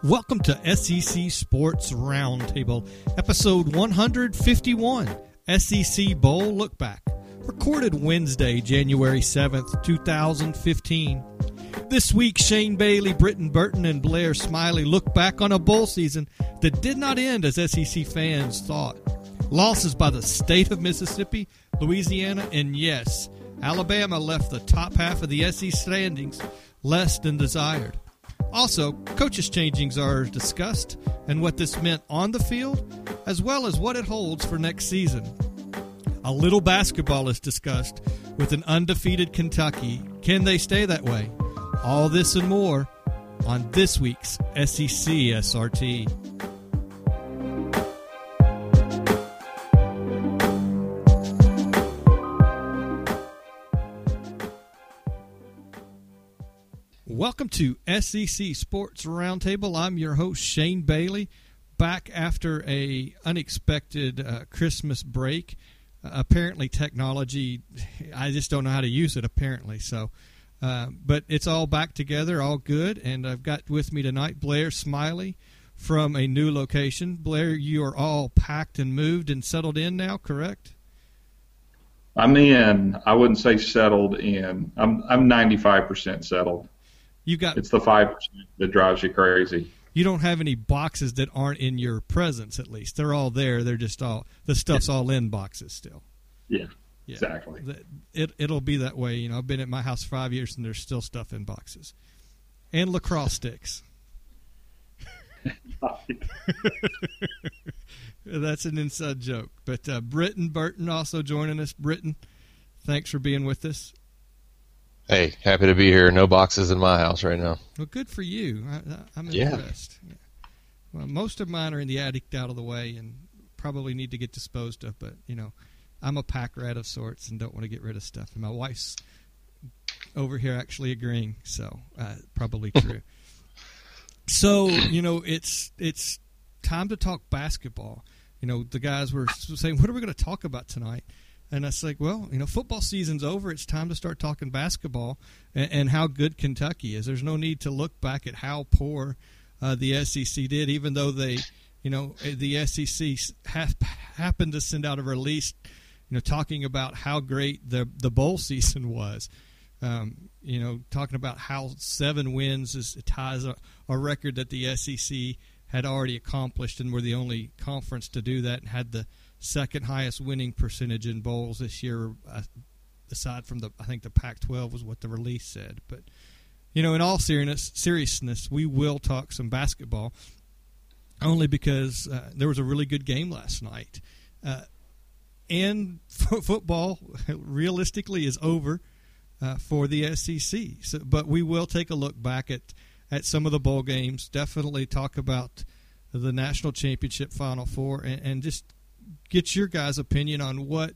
Welcome to SEC Sports Roundtable, episode 151, SEC Bowl Look Back, recorded Wednesday, January 7th, 2015. This week, Shane Bailey, Britton Burton, and Blair Smiley look back on a bowl season that did not end as SEC fans thought. Losses by the state of Mississippi, Louisiana, and yes, Alabama left the top half of the SEC standings less than desired. Also, coaches' changings are discussed and what this meant on the field, as well as what it holds for next season. A little basketball is discussed with an undefeated Kentucky. Can they stay that way? All this and more on this week's SEC SRT. Welcome to SEC Sports Roundtable. I'm your host, Shane Bailey, back after a unexpected Christmas break. Apparently technology, I just don't know how to use it apparently. So, but it's all back together, all good. And I've got with me tonight Blair Smiley from a new location. Blair, you are all packed and moved and settled in now, correct? I'm in. I wouldn't say settled in. I'm 95% settled. It's the 5% that drives you crazy. You don't have any boxes that aren't in your presence, at least. They're all there. They're just the stuff's all in boxes still. Yeah, exactly. It'll be that way. You know, I've been at my house 5 years, and there's still stuff in boxes. And lacrosse sticks. That's an inside joke. But Britton Burton also joining us. Britton, thanks for being with us. Hey, happy to be here. No boxes in my house right now. Well, good for you. I'm impressed. Yeah. Well, most of mine are in the attic out of the way and probably need to get disposed of, but, you know, I'm a pack rat of sorts and don't want to get rid of stuff. And my wife's over here actually agreeing, so probably true. So, you know, it's time to talk basketball. You know, the guys were saying, what are we going to talk about tonight? And I was like, well, you know, football season's over. It's time to start talking basketball and how good Kentucky is. There's no need to look back at how poor the SEC did, even though they, you know, the SEC happened to send out a release, you know, talking about how great the bowl season was. You know, talking about how 7 wins ties a record that the SEC had already accomplished, and were the only conference to do that and had the second highest winning percentage in bowls this year, aside from I think the Pac-12 was what the release said. But, you know, in all seriousness, we will talk some basketball, only because there was a really good game last night. And football, realistically, is over for the SEC. So, but we will take a look back at some of the bowl games, definitely talk about the National Championship Final Four, and just get your guys' opinion on what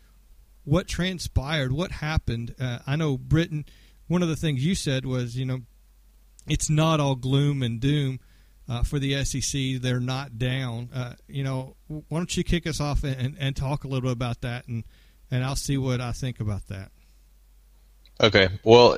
transpired, what happened. I know, Britton, one of the things you said was, you know, it's not all gloom and doom for the SEC. They're not down. You know, why don't you kick us off and talk a little bit about that, and I'll see what I think about that. Okay. Well,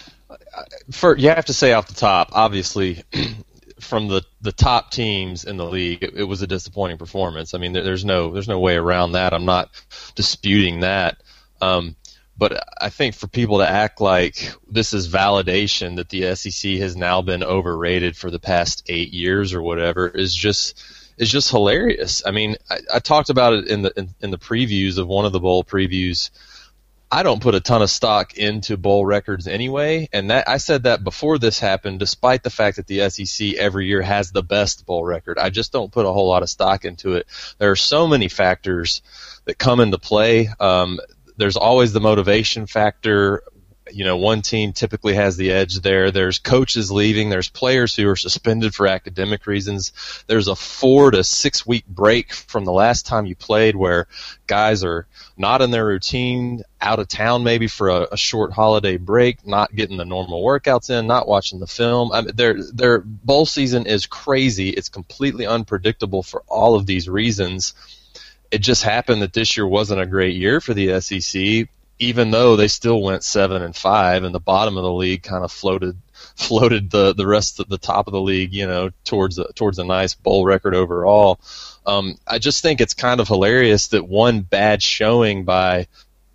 you have to say off the top, obviously, from the top teams in the league, it was a disappointing performance. I mean, there's no way around that. I'm not disputing that. But I think for people to act like this is validation that the SEC has now been overrated for the past 8 years or whatever is just hilarious. I mean, I talked about it in the previews of one of the bowl previews. I don't put a ton of stock into bowl records anyway, and that I said that before this happened, despite the fact that the SEC every year has the best bowl record. I just don't put a whole lot of stock into it. There are so many factors that come into play. There's always the motivation factor. You know, one team typically has the edge there. There's coaches leaving. There's players who are suspended for academic reasons. There's a 4 to 6 week break from the last time you played where guys are not in their routine, out of town maybe for a short holiday break, not getting the normal workouts in, not watching the film. I mean, their bowl season is crazy. It's completely unpredictable for all of these reasons. It just happened that this year wasn't a great year for the SEC, even though they still went 7-5, and the bottom of the league kind of floated floated the rest of the top of the league, towards a nice bowl record overall. I just think it's kind of hilarious that one bad showing by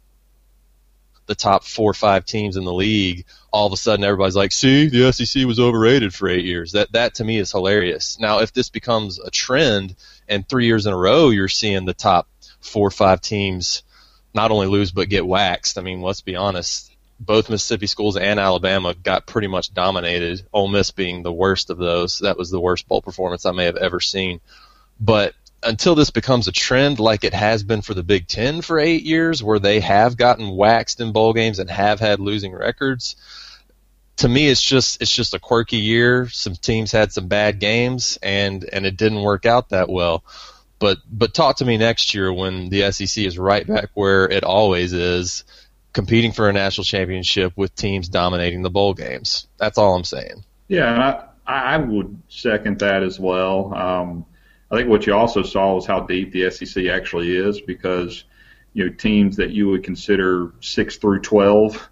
the top 4 or 5 teams in the league, all of a sudden everybody's like, see, the SEC was overrated for 8 years. That to me is hilarious. Now, if this becomes a trend and 3 years in a row you're seeing the top 4 or 5 teams not only lose but get waxed, I mean, let's be honest, both Mississippi schools and Alabama got pretty much dominated, Ole Miss being the worst of those. That was the worst bowl performance I may have ever seen. But until this becomes a trend like it has been for the Big Ten for 8 years, where they have gotten waxed in bowl games and have had losing records, to me it's just a quirky year. Some teams had some bad games, and it didn't work out that well. But talk to me next year when the SEC is right back where it always is, competing for a national championship with teams dominating the bowl games. That's all I'm saying. Yeah, I would second that as well. I think what you also saw was how deep the SEC actually is, because teams that you would consider 6 through 12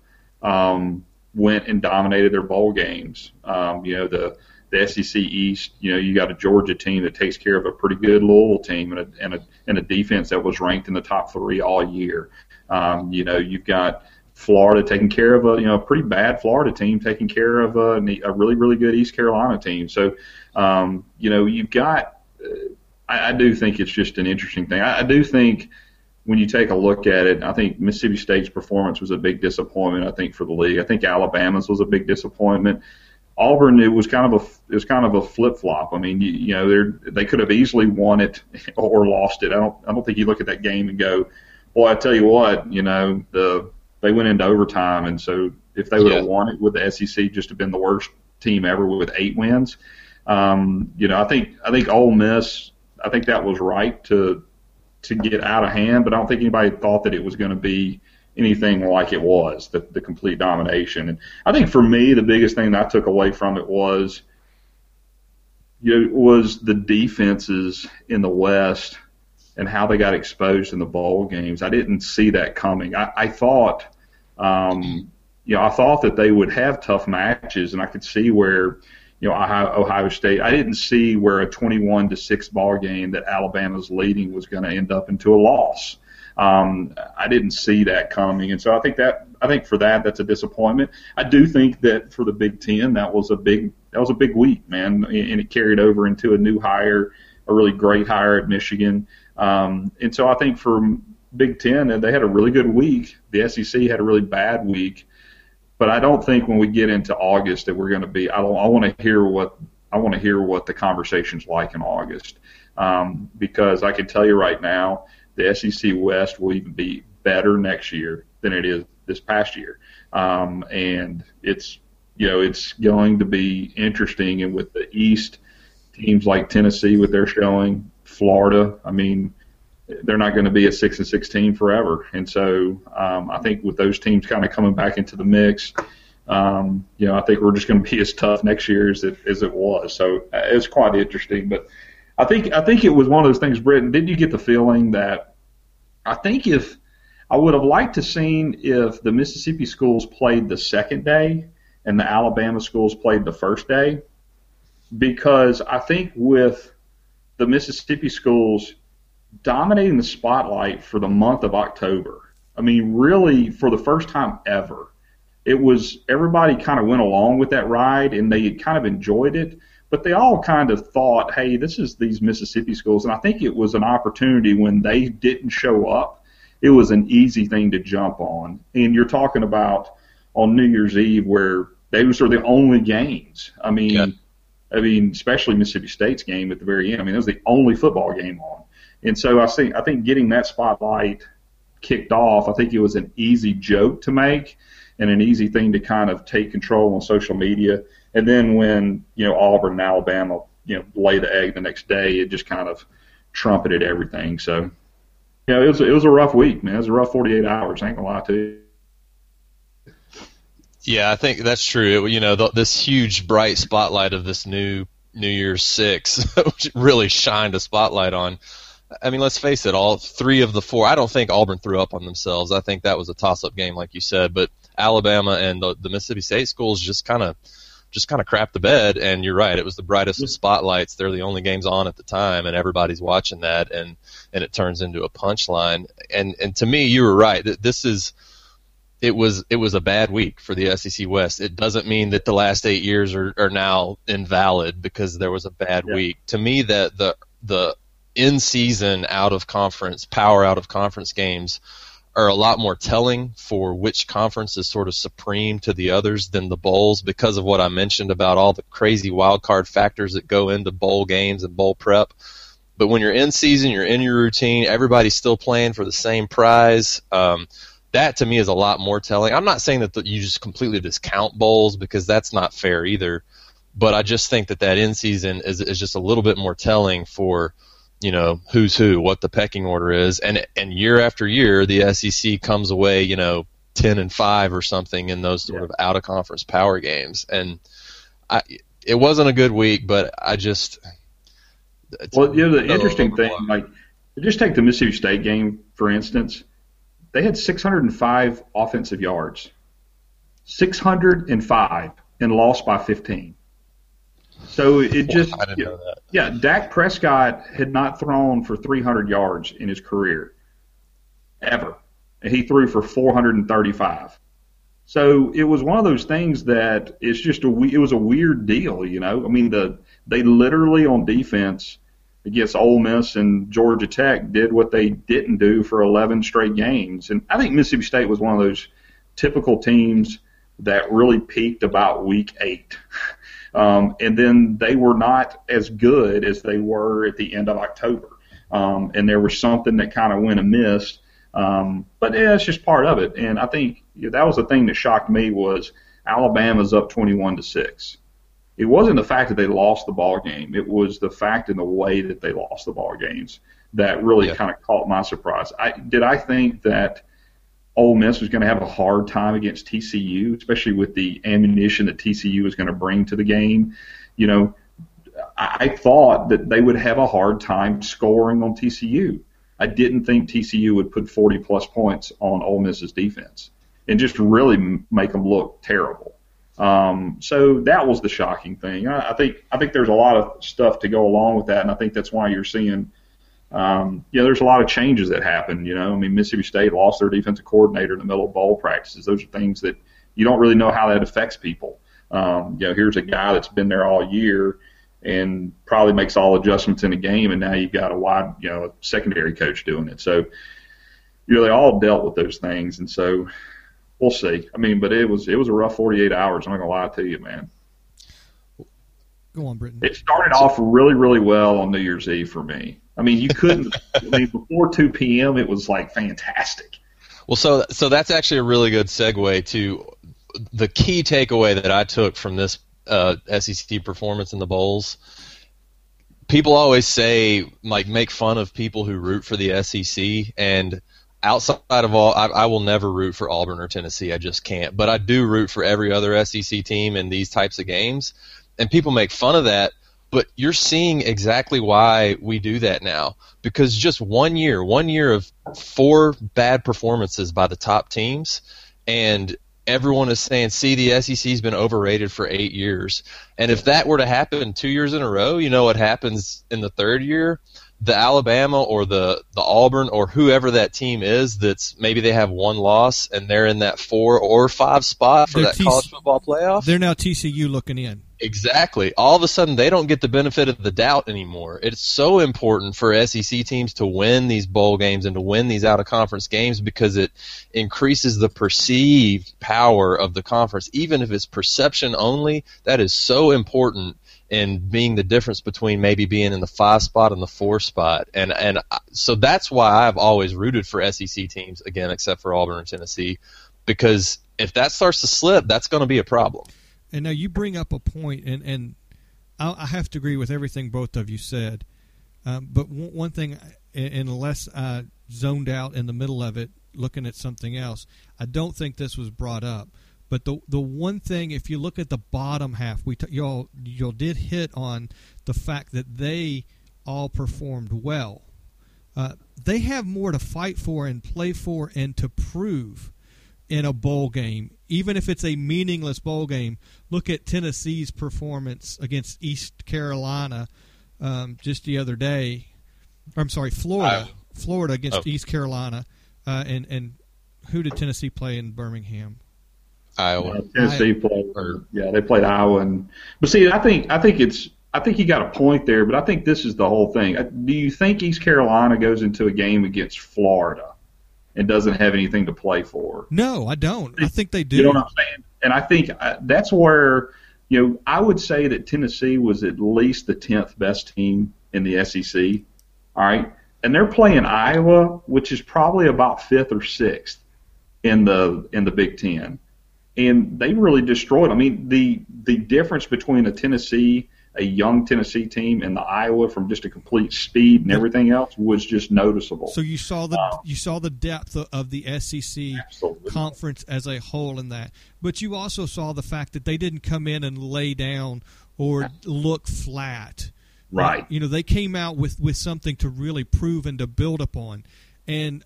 went and dominated their bowl games. The SEC East, you got a Georgia team that takes care of a pretty good Louisville team and a defense that was ranked in the top 3 all year. You've got Florida taking care of a pretty bad Florida team taking care of a really, really good East Carolina team. So, you've got I do think it's just an interesting thing. I do think when you take a look at it, I think Mississippi State's performance was a big disappointment, I think, for the league. I think Alabama's was a big disappointment. Auburn, it was kind of a flip-flop. I mean, they could have easily won it or lost it. I don't think you look at that game and go, well, I tell you what, they went into overtime, and so if they would have won it, would the SEC just have been the worst team ever with 8 wins? I think Ole Miss, I think that was right to get out of hand, but I don't think anybody thought that it was going to be anything like it was, the complete domination. And I think for me, the biggest thing that I took away from it was the defenses in the West and how they got exposed in the bowl games. I didn't see that coming. I thought, I thought that they would have tough matches, and I could see where, Ohio State, I didn't see where a 21-6 ball game that Alabama's leading was going to end up into a loss. I didn't see that coming, and so I think for that's a disappointment. I do think that for the Big Ten, that was a big week, man, and it carried over into a new hire, a really great hire at Michigan. And so I think for Big Ten, they had a really good week. The SEC had a really bad week. But I don't think when we get into August that we're going to be. I want to hear what the conversation's like in August, because I can tell you right now, the SEC West will even be better next year than it is this past year, and it's going to be interesting. And with the East, teams like Tennessee with their showing, Florida, I mean, they're not going to be a 6-6 team forever. And so I think with those teams kind of coming back into the mix, I think we're just going to be as tough next year as it was. So it's quite interesting. But I think it was one of those things, Britton, didn't you get the feeling that I think if I would have liked to seen if the Mississippi schools played the second day and the Alabama schools played the first day, because I think with the Mississippi schools dominating the spotlight for the month of October, I mean, really for the first time ever, it was everybody kind of went along with that ride and they kind of enjoyed it, but they all kind of thought, hey, this is these Mississippi schools, and I think it was an opportunity when they didn't show up. It was an easy thing to jump on, and you're talking about on New Year's Eve where those are the only games. I mean, especially Mississippi State's game at the very end. I mean, that was the only football game on. And so I think getting that spotlight kicked off, I think it was an easy joke to make and an easy thing to kind of take control on social media. And then when, Auburn and Alabama, lay the egg the next day, it just kind of trumpeted everything. So, it was a rough week, man. It was a rough 48 hours. I ain't gonna lie to you. Yeah, I think that's true. This huge bright spotlight of this New Year's 6 which really shined a spotlight on. I mean, let's face it, all 3 of the 4, I don't think Auburn threw up on themselves. I think that was a toss-up game, like you said. But Alabama and the Mississippi State schools just kind of just kind of crapped the bed. And you're right, it was the brightest of spotlights. They're the only games on at the time, and everybody's watching that, and it turns into a punchline. And to me, you were right. It was a bad week for the SEC West. It doesn't mean that the last 8 years are now invalid because there was a bad week. To me, that the in-season out-of-conference games are a lot more telling for which conference is sort of supreme to the others than the bowls, because of what I mentioned about all the crazy wild card factors that go into bowl games and bowl prep. But when you're in season, you're in your routine, everybody's still playing for the same prize. That to me is a lot more telling. I'm not saying that you just completely discount bowls, because that's not fair either. But I just think that in season is just a little bit more telling for, who's who, what the pecking order is, and year after year the SEC comes away 10-5 or something in those sort of out of conference power games, and it wasn't a good week, but I just the interesting thing, like, just take the Mississippi State game for instance. They had 605 offensive yards, 605, and lost by 15. So it just, I didn't know that. Yeah, Dak Prescott had not thrown for 300 yards in his career, ever. And he threw for 435. So it was one of those things that it's just it was a weird deal, I mean, they literally on defense against Ole Miss and Georgia Tech did what they didn't do for 11 straight games. And I think Mississippi State was one of those typical teams that really peaked about week 8. And then they were not as good as they were at the end of October. And there was something that kind of went amiss. But it's just part of it. And I think that was the thing that shocked me was Alabama's up 21-6. It wasn't the fact that they lost the ball game. It was the fact and the way that they lost the ball games that really kind of caught my surprise. I think that Ole Miss was going to have a hard time against TCU, especially with the ammunition that TCU was going to bring to the game. I thought that they would have a hard time scoring on TCU. I didn't think TCU would put 40-plus points on Ole Miss's defense and just really make them look terrible. So that was the shocking thing. I think there's a lot of stuff to go along with that, and I think that's why you're seeing there's a lot of changes that happen. I mean, Mississippi State lost their defensive coordinator in the middle of bowl practices. Those are things that you don't really know how that affects people. Here's a guy that's been there all year and probably makes all adjustments in a game, and now you've got a secondary coach doing it. So, they all dealt with those things, and so we'll see. I mean, but it was a rough 48 hours. I'm not gonna lie to you, man. Go on, Britton. It started off really, really well on New Year's Eve for me. I mean, you couldn't. Before 2 p.m., it was like fantastic. Well, so that's actually a really good segue to the key takeaway that I took from this SEC performance in the bowls. People always say, like, make fun of people who root for the SEC, and outside of all, I will never root for Auburn or Tennessee. I just can't. But I do root for every other SEC team in these types of games, and people make fun of that. But you're seeing exactly why we do that now, because just 1 year of 4 bad performances by the top teams, and everyone is saying, see, the SEC's been overrated for 8 years. And if that were to happen 2 years in a row, you know what happens in the third year? The Alabama or the Auburn or whoever that team is that's maybe they have one loss and they're in that 4 or 5 spot for that college football playoff. They're now TCU looking in. Exactly. All of a sudden, they don't get the benefit of the doubt anymore. It's so important for SEC teams to win these bowl games and to win these out-of-conference games because it increases the perceived power of the conference. Even if it's perception only, that is so important in being the difference between maybe being in the 5 spot and the 4 spot. And so that's why I've always rooted for SEC teams, again, except for Auburn and Tennessee, because if that starts to slip, that's going to be a problem. And now you bring up a point, and I have to agree with everything both of you said. But one thing, unless I zoned out in the middle of it looking at something else, I don't think this was brought up. But the one thing, if you look at the bottom half, y'all did hit on the fact that they all performed well. They have more to fight for and play for and to prove in a bowl game, even if it's a meaningless bowl game. Look at Tennessee's performance against East Carolina just the other day. I'm sorry, Florida against East Carolina, and who did Tennessee play in Birmingham? Iowa. Tennessee played. They played Iowa. But see, I think you got a point there. But I think this is the whole thing. Do you think East Carolina goes into a game against Florida and doesn't have anything to play for? No, I don't. I think they do. You know what I'm saying? And I think that's where, I would say that Tennessee was at least the 10th best team in the SEC. All right, and they're playing Iowa, which is probably about 5th or 6th in the Big Ten. And they really destroyed. I mean, the difference between a young Tennessee team, and the Iowa from just a complete speed and everything else was just noticeable. So you saw the depth of the SEC Absolutely. conference as a whole in that, but you also saw the fact that they didn't come in and lay down or look flat. Right. They came out with something to really prove and to build upon, and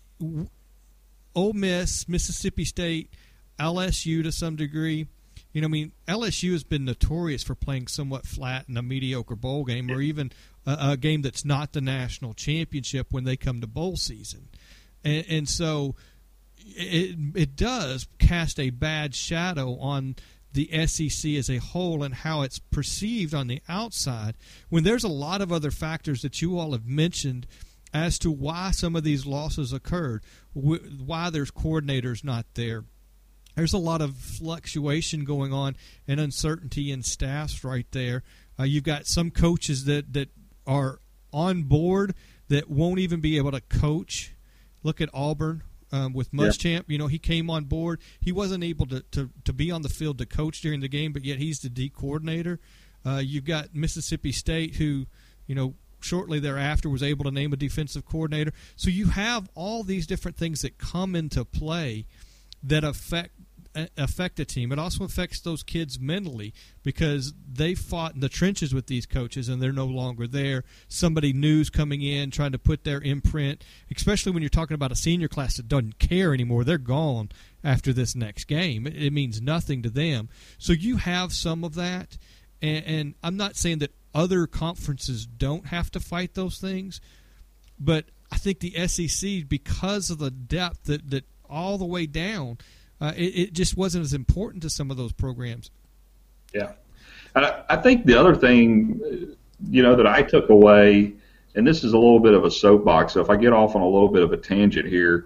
Ole Miss, Mississippi State, LSU to some degree. LSU has been notorious for playing somewhat flat in a mediocre bowl game, or even a game that's not the national championship when they come to bowl season. And so it does cast a bad shadow on the SEC as a whole and how it's perceived on the outside, when there's a lot of other factors that you all have mentioned as to why some of these losses occurred, why there's coordinators not there. There's a lot of fluctuation going on and uncertainty in staffs right there. You've got some coaches that are on board that won't even be able to coach. Look at Auburn with Muschamp. He came on board. He wasn't able to be on the field to coach during the game, but yet he's the D coordinator. You've got Mississippi State who, shortly thereafter was able to name a defensive coordinator. So you have all these different things that come into play that affect a team. It also affects those kids mentally because they fought in the trenches with these coaches and they're no longer there. Somebody new's coming in trying to put their imprint, especially when you're talking about a senior class that doesn't care anymore. They're gone after this next game. It means nothing to them. So you have some of that, and I'm not saying that other conferences don't have to fight those things, but I think the SEC, because of the depth that all the way down, it just wasn't as important to some of those programs. Yeah. And I think the other thing, that I took away, and this is a little bit of a soapbox, so if I get off on a little bit of a tangent here,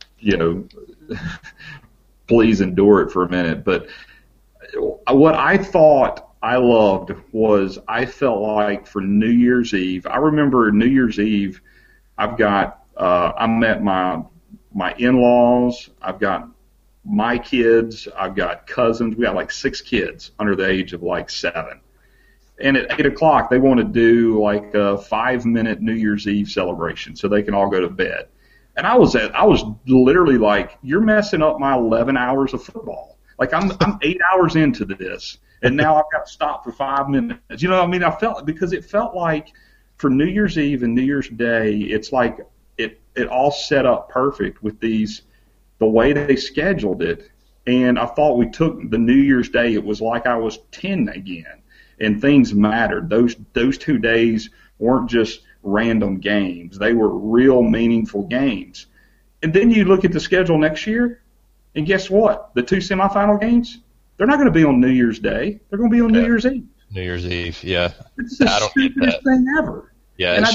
please endure it for a minute. But what I thought I loved was I felt like for New Year's Eve, I remember New Year's Eve, I'm at my in-laws, I've got my kids, I've got cousins. We got like 6 kids under the age of like 7. And at 8 o'clock, they want to do like a 5-minute New Year's Eve celebration so they can all go to bed. And I was literally like, you're messing up my 11 hours of football. Like I'm 8 hours into this, and now I've got to stop for 5 minutes. It felt like for New Year's Eve and New Year's Day, it's like it all set up perfect with the way they scheduled it. And I thought we took the New Year's Day, it was like I was 10 again, and things mattered. Those 2 days weren't just random games. They were real meaningful games. And then you look at the schedule next year, and guess what? The 2 semifinal games, they're not going to be on New Year's Day. They're going to be on New Year's Eve. New Year's Eve, yeah. It's the stupidest thing ever. Yeah, and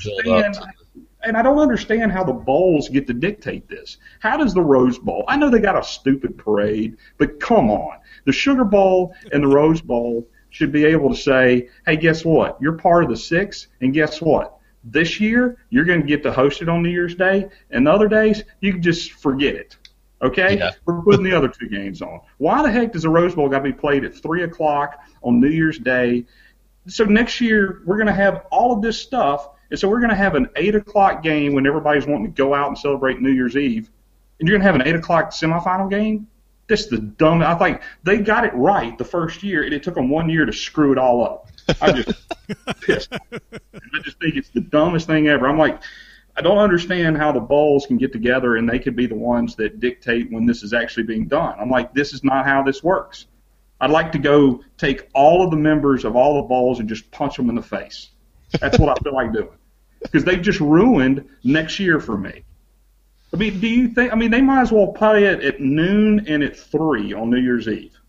I don't understand how the bowls get to dictate this. How does the Rose Bowl? I know they got a stupid parade, but come on. The Sugar Bowl and the Rose Bowl should be able to say, hey, guess what? You're part of the 6, and guess what? This year, you're going to get to host it on New Year's Day, and the other days, you can just forget it. Okay? Yeah. We're putting the other 2 games on. Why the heck does the Rose Bowl got to be played at 3 o'clock on New Year's Day? So next year, we're going to have all of this stuff. And so we're going to have an 8 o'clock game when everybody's wanting to go out and celebrate New Year's Eve, and you're going to have an 8 o'clock semifinal game? This is the dumb. I think they got it right the first year, and it took them 1 year to screw it all up. I'm just pissed. I just think it's the dumbest thing ever. I'm like, I don't understand how the bowls can get together and they could be the ones that dictate when this is actually being done. I'm like, this is not how this works. I'd like to go take all of the members of all the bowls and just punch them in the face. That's what I feel like doing. Because they've just ruined next year for me. I mean, do you think, they might as well play it at noon and at 3 on New Year's Eve.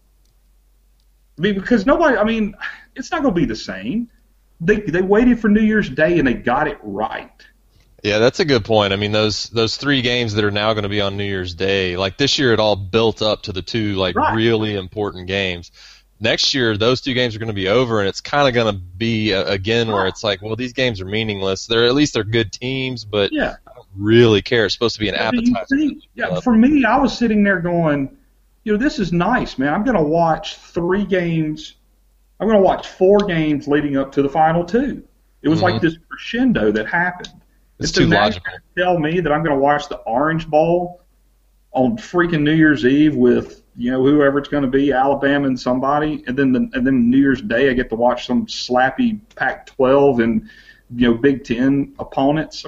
Because nobody, it's not going to be the same. They waited for New Year's Day and they got it right. Yeah, that's a good point. Those 3 games that are now going to be on New Year's Day, like this year it all built up to the 2 right. really important games. Next year those 2 games are going to be over, and it's kind of going to be again where it's like, well, these games are meaningless. They're good teams, but yeah. I don't really care. It's supposed to be an appetizer. For me, I was sitting there going, this is nice, man. I'm going to watch 3 games. I'm going to watch 4 games leading up to the final 2. It was like this crescendo that happened. It's too logical. You're going to tell me that I'm going to watch the Orange Bowl on freaking New Year's Eve with whoever it's going to be, Alabama and somebody, and then New Year's Day I get to watch some slappy Pac-12 and Big Ten opponents.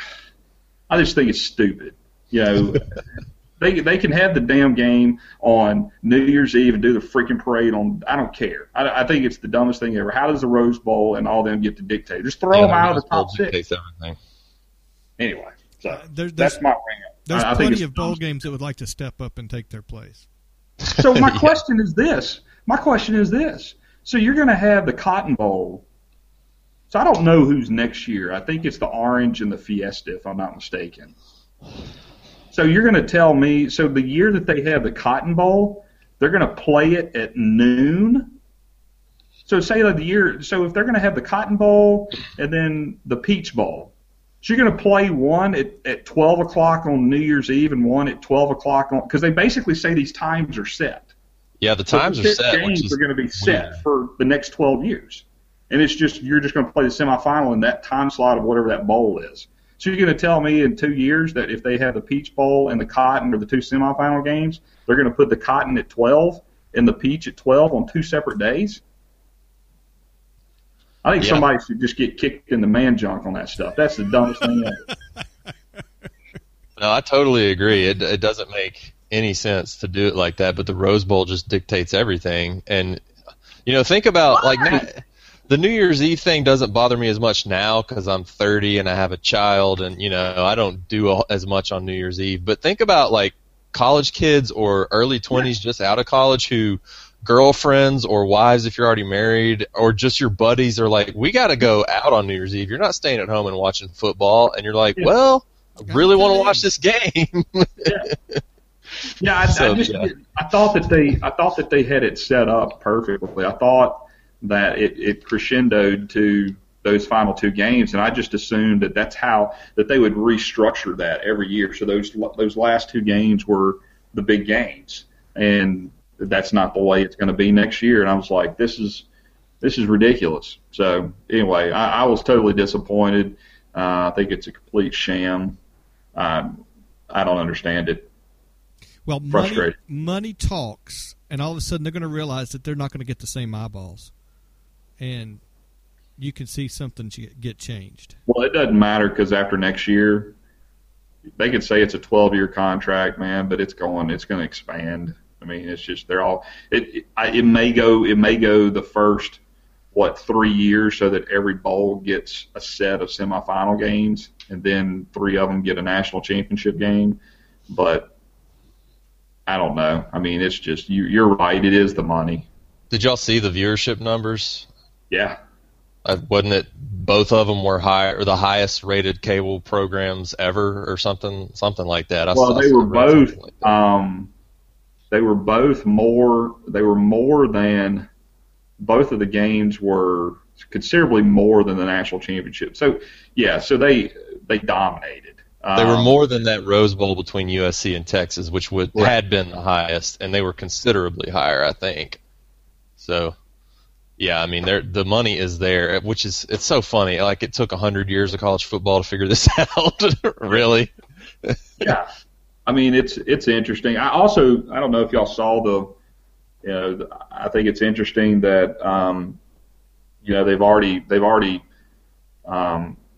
I just think it's stupid. They can have the damn game on New Year's Eve and do the freaking parade on. I don't care. I think it's the dumbest thing ever. How does the Rose Bowl and all them get to dictate? Just throw them out of the top 6. Everything. Anyway, so that's my rant. There's plenty of bowl games that would like to step up and take their place. So my question is this. So you're going to have the Cotton Bowl. So I don't know who's next year. I think it's the Orange and the Fiesta, if I'm not mistaken. So you're going to tell me, so the year that they have the Cotton Bowl, they're going to play it at noon? So say so if they're going to have the Cotton Bowl and then the Peach Bowl, so you're going to play one at 12 o'clock on New Year's Eve and one at 12 o'clock because they basically say these times are set. Yeah, the times are set. Games are going to be set for the next 12 years. And it's just, you're just going to play the semifinal in that time slot of whatever that bowl is. So you're going to tell me in 2 years that if they have the Peach Bowl and the Cotton or the 2 semifinal games, they're going to put the Cotton at 12 and the Peach at 12 on 2 separate days? I think somebody should just get kicked in the man junk on that stuff. That's the dumbest thing ever. No, I totally agree. It doesn't make any sense to do it like that, but the Rose Bowl just dictates everything. And, think about, the New Year's Eve thing doesn't bother me as much now because I'm 30 and I have a child and, I don't do as much on New Year's Eve. But think about, college kids or early 20s just out of college who girlfriends or wives if you're already married or just your buddies are like, we got to go out on New Year's Eve. You're not staying at home and watching football. And you're like, well, I really want to watch this game. I thought that they had it set up perfectly. I thought that it crescendoed to those final 2 games, and I just assumed that they would restructure that every year. So those last 2 games were the big games, and that's not the way it's going to be next year. And I was like, this is ridiculous. So anyway, I was totally disappointed. I think it's a complete sham. I don't understand it. Well, money talks, and all of a sudden they're going to realize that they're not going to get the same eyeballs, and you can see something get changed. Well, it doesn't matter because after next year, they could say it's a 12-year contract, man, but it's going to expand. It's just it may go the first 3 years so that every bowl gets a set of semifinal games, and then 3 of them get a national championship game. But I don't know. It's just you're right. It is the money. Did y'all see the viewership numbers? Yeah. Wasn't it both of them were high or the highest rated cable programs ever or something like that? They were both. They were both more. They were more than both of the games were considerably more than the national championship. So so they dominated. They were more than that Rose Bowl between USC and Texas, which had been the highest, and they were considerably higher, I think. So, the money is there, it's so funny. It took 100 years of college football to figure this out. Really? Yeah. It's interesting. I don't know if y'all saw I think it's interesting that, they've already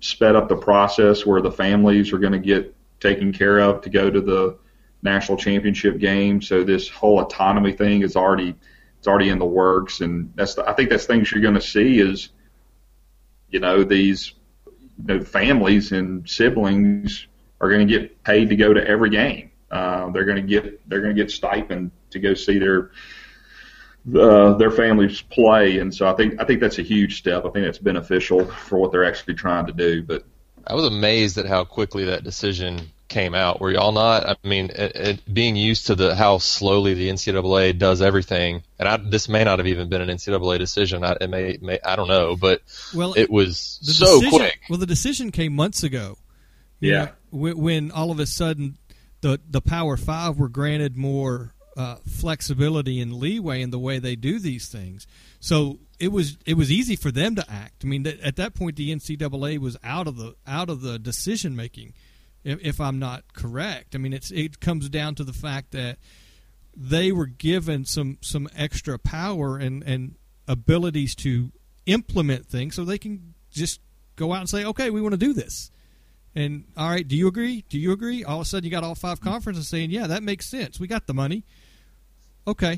sped up the process where the families are going to get taken care of to go to the national championship game. So this whole autonomy thing is already in the works, and I think that's things you're going to see is, these families and siblings are going to get paid to go to every game. They're going to get stipend to go see their families play, and so I think that's a huge step. I think that's beneficial for what they're actually trying to do. But I was amazed at how quickly that decision came out. Were y'all not? I mean, being used to how slowly the NCAA does everything, and this may not have even been an NCAA decision. I don't know, but it was so quick. Well, the decision came months ago. Yeah. When all of a sudden the Power Five were granted more flexibility and leeway in the way they do these things, so it was easy for them to act. I mean, at that point, the NCAA was out of the decision making. If I'm not correct, I mean it comes down to the fact that they were given some extra power and abilities to implement things, so they can just go out and say, okay, we want to do this. And all right, do you agree? Do you agree? All of a sudden, you got all 5 conferences saying, yeah, that makes sense. We got the money. Okay.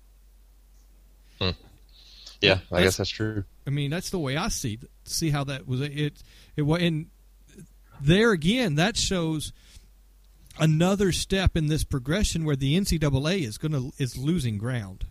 Yeah, I guess that's true. I mean, that's the way I see how that was. It and there again, that shows another step in this progression where the NCAA is losing ground.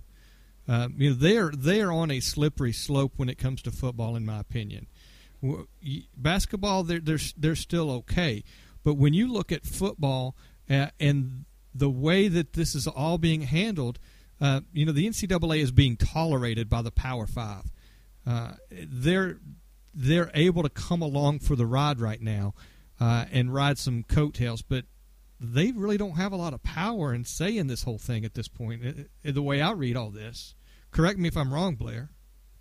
They're on a slippery slope when it comes to football, in my opinion. Basketball, they're still okay, but when you look at football and the way that this is all being handled, the NCAA is being tolerated by the Power Five. They're able to come along for the ride right now and ride some coattails, but they really don't have a lot of power and say in this whole thing at this point. The way I read all this, correct me if I'm wrong, Blair.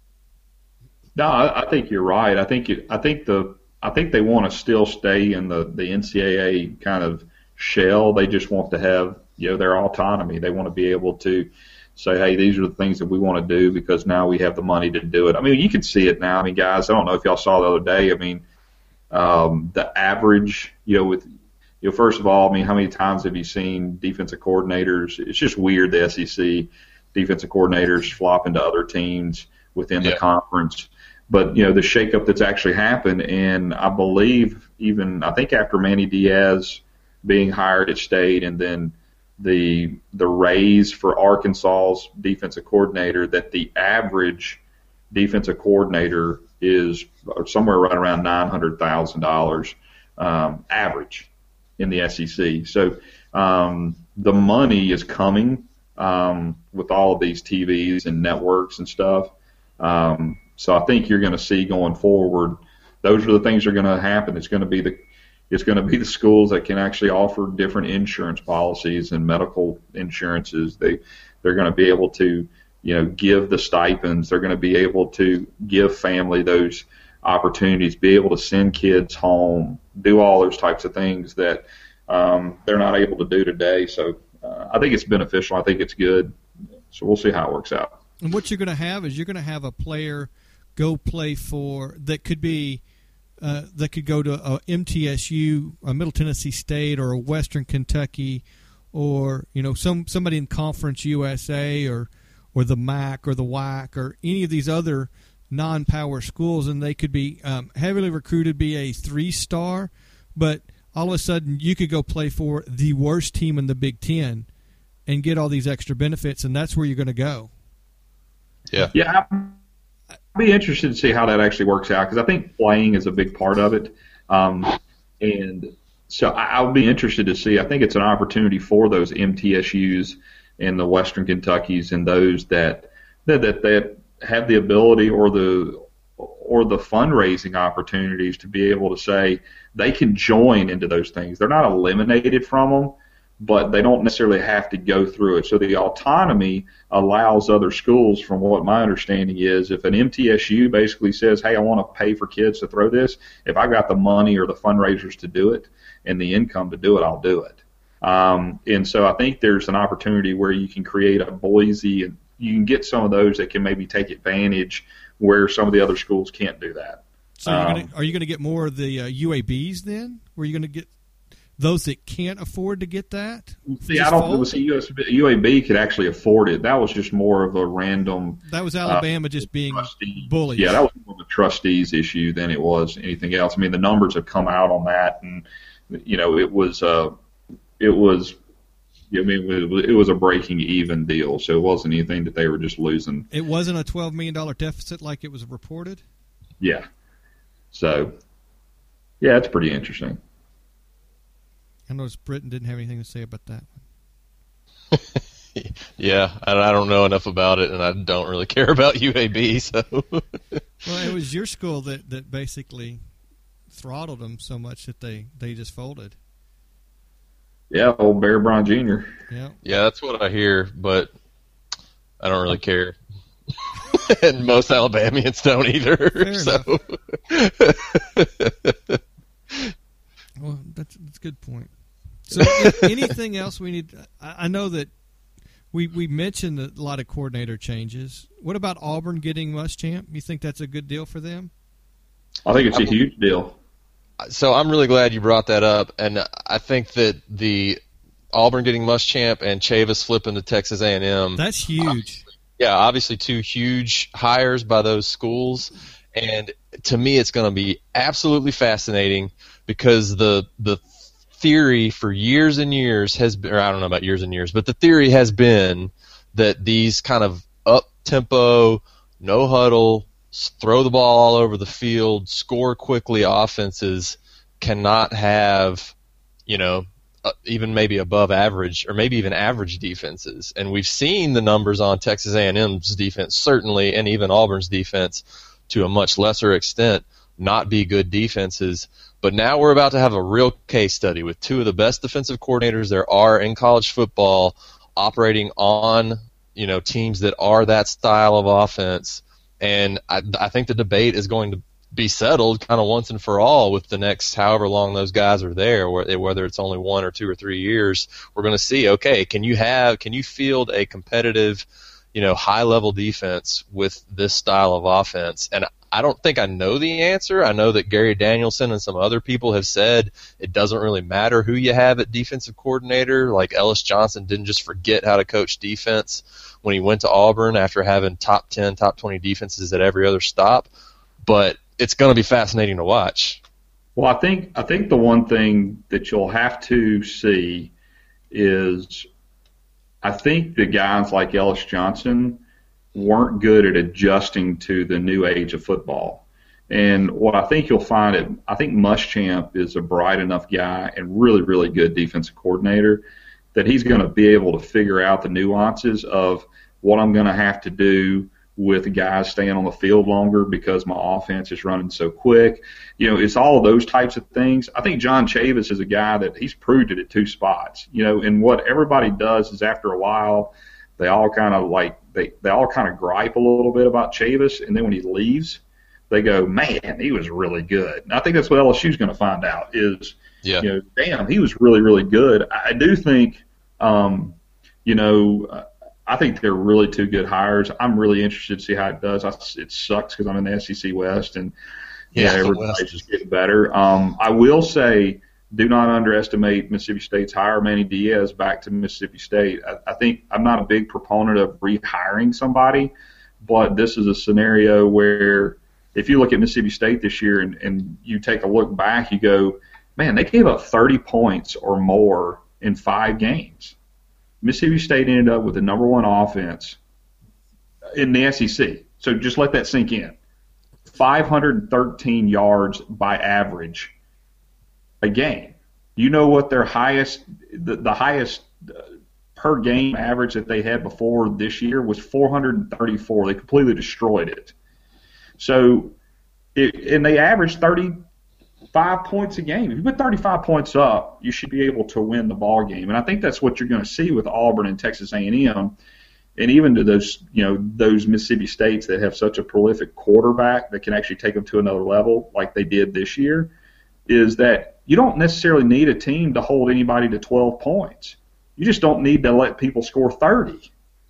No, I think you're right. I think they want to still stay in the NCAA kind of shell. They just want to have their autonomy. They want to be able to say, hey, these are the things that we want to do because now we have the money to do it. I mean, you can see it now. I mean, guys, I don't know if y'all saw the other day. I mean, the average, first of all, I mean, how many times have you seen defensive coordinators? It's just weird, the SEC defensive coordinators flop into other teams within the conference. But, the shakeup that's actually happened, and I believe I think after Manny Diaz being hired at State and then the raise for Arkansas's defensive coordinator, that the average defensive coordinator is somewhere right around $900,000 average in the SEC. So the money is coming with all of these TVs and networks and stuff. So I think you're going to see going forward, those are the things that are going to happen. It's going to be the schools that can actually offer different insurance policies and medical insurances. They're going to be able to give the stipends. They're going to be able to give family those opportunities, be able to send kids home, do all those types of things that they're not able to do today. So I think it's beneficial. I think it's good. So we'll see how it works out. And what you're going to have is you're going to have a player go play for that could be that could go to a MTSU, a Middle Tennessee State, or a Western Kentucky, or somebody in Conference USA or the MAC or the WAC or any of these other non-power schools, and they could be heavily recruited, be a 3-star, but all of a sudden you could go play for the worst team in the Big Ten and get all these extra benefits, and that's where you're going to go. Yeah, I'd be interested to see how that actually works out because I think playing is a big part of it. And so I'll be interested to see. I think it's an opportunity for those MTSUs and the Western Kentuckys and those that have the ability or the fundraising opportunities to be able to say they can join into those things. They're not eliminated from them, but they don't necessarily have to go through it. So the autonomy allows other schools, from what my understanding is, if an MTSU basically says, hey, I want to pay for kids to throw this, if I've got the money or the fundraisers to do it and the income to do it, I'll do it. And so I think there's an opportunity where you can create a Boise, and you can get some of those that can maybe take advantage where some of the other schools can't do that. So are you going to get more of the UABs then? Were you going to get those that can't afford to get that? See, I don't. UAB could actually afford it. That was just more of a random. That was Alabama just being bullies. Yeah, that was more of a trustees issue than it was anything else. I mean, the numbers have come out on that, and it was a breaking even deal. So it wasn't anything that they were just losing. It wasn't a $12 million deficit like it was reported. Yeah. So, yeah, it's pretty interesting. I noticed Britain didn't have anything to say about that one. Yeah, I don't know enough about it, and I don't really care about UAB. So, well, it was your school that basically throttled them so much that they just folded. Yeah, old Bear Bryant Jr. Yeah, that's what I hear, but I don't really care. And most Alabamians don't either. Fair so. Well, that's a good point. So, anything else we need? I know that we mentioned a lot of coordinator changes. What about Auburn getting Muschamp? You think that's a good deal for them? I think it's a huge deal. So I'm really glad you brought that up, and I think that the Auburn getting Muschamp and Chavis flipping to Texas A&M. That's huge. Obviously two huge hires by those schools, and to me it's going to be absolutely fascinating because the theory for years and years has been, or I don't know about years and years, but the theory has been that these kind of up-tempo, no-huddle, throw the ball all over the field, score quickly offenses cannot have, even maybe above average or maybe even average defenses. And we've seen the numbers on Texas A&M's defense certainly, and even Auburn's defense to a much lesser extent, not be good defenses. But now we're about to have a real case study with two of the best defensive coordinators there are in college football operating on, teams that are that style of offense. And I think the debate is going to be settled kind of once and for all with the next however long those guys are there, whether it's only 1 or 2 or 3 years. We're going to see, okay, can you field a competitive, high-level defense with this style of offense? And I don't think I know the answer. I know that Gary Danielson and some other people have said it doesn't really matter who you have at defensive coordinator. Like Ellis Johnson didn't just forget how to coach defense when he went to Auburn after having top 10, top 20 defenses at every other stop. But it's going to be fascinating to watch. Well, I think the one thing that you'll have to see is I think the guys like Ellis Johnson weren't good at adjusting to the new age of football. And what I think you'll find, I think Muschamp is a bright enough guy and really, really good defensive coordinator that he's going to be able to figure out the nuances of what I'm going to have to do with guys staying on the field longer because my offense is running so quick. It's all of those types of things. I think John Chavis is a guy that he's proved it at 2 spots. And what everybody does is after a while, they all kind of they all kind of gripe a little bit about Chavis, and then when he leaves, they go, man, he was really good. And I think that's what LSU's going to find out is, damn, he was really, really good. I do think, I think they're really 2 good hires. I'm really interested to see how it does. It sucks because I'm in the SEC West, and everybody's just getting better. I will say, do not underestimate Mississippi State's hire Manny Diaz back to Mississippi State. I think I'm not a big proponent of rehiring somebody, but this is a scenario where if you look at Mississippi State this year and you take a look back, you go, man, they gave up 30 points or more in 5 games. Mississippi State ended up with the number 1 offense in the SEC. So just let that sink in. 513 yards by average a game. You know what their highest, the highest per game average that they had before this year was 434. They completely destroyed it. So, and they averaged 35 points a game. If you put 35 points up, you should be able to win the ball game. And I think that's what you're going to see with Auburn and Texas A&M, and even to those Mississippi States that have such a prolific quarterback that can actually take them to another level, like they did this year, is that you don't necessarily need a team to hold anybody to 12 points. You just don't need to let people score 30.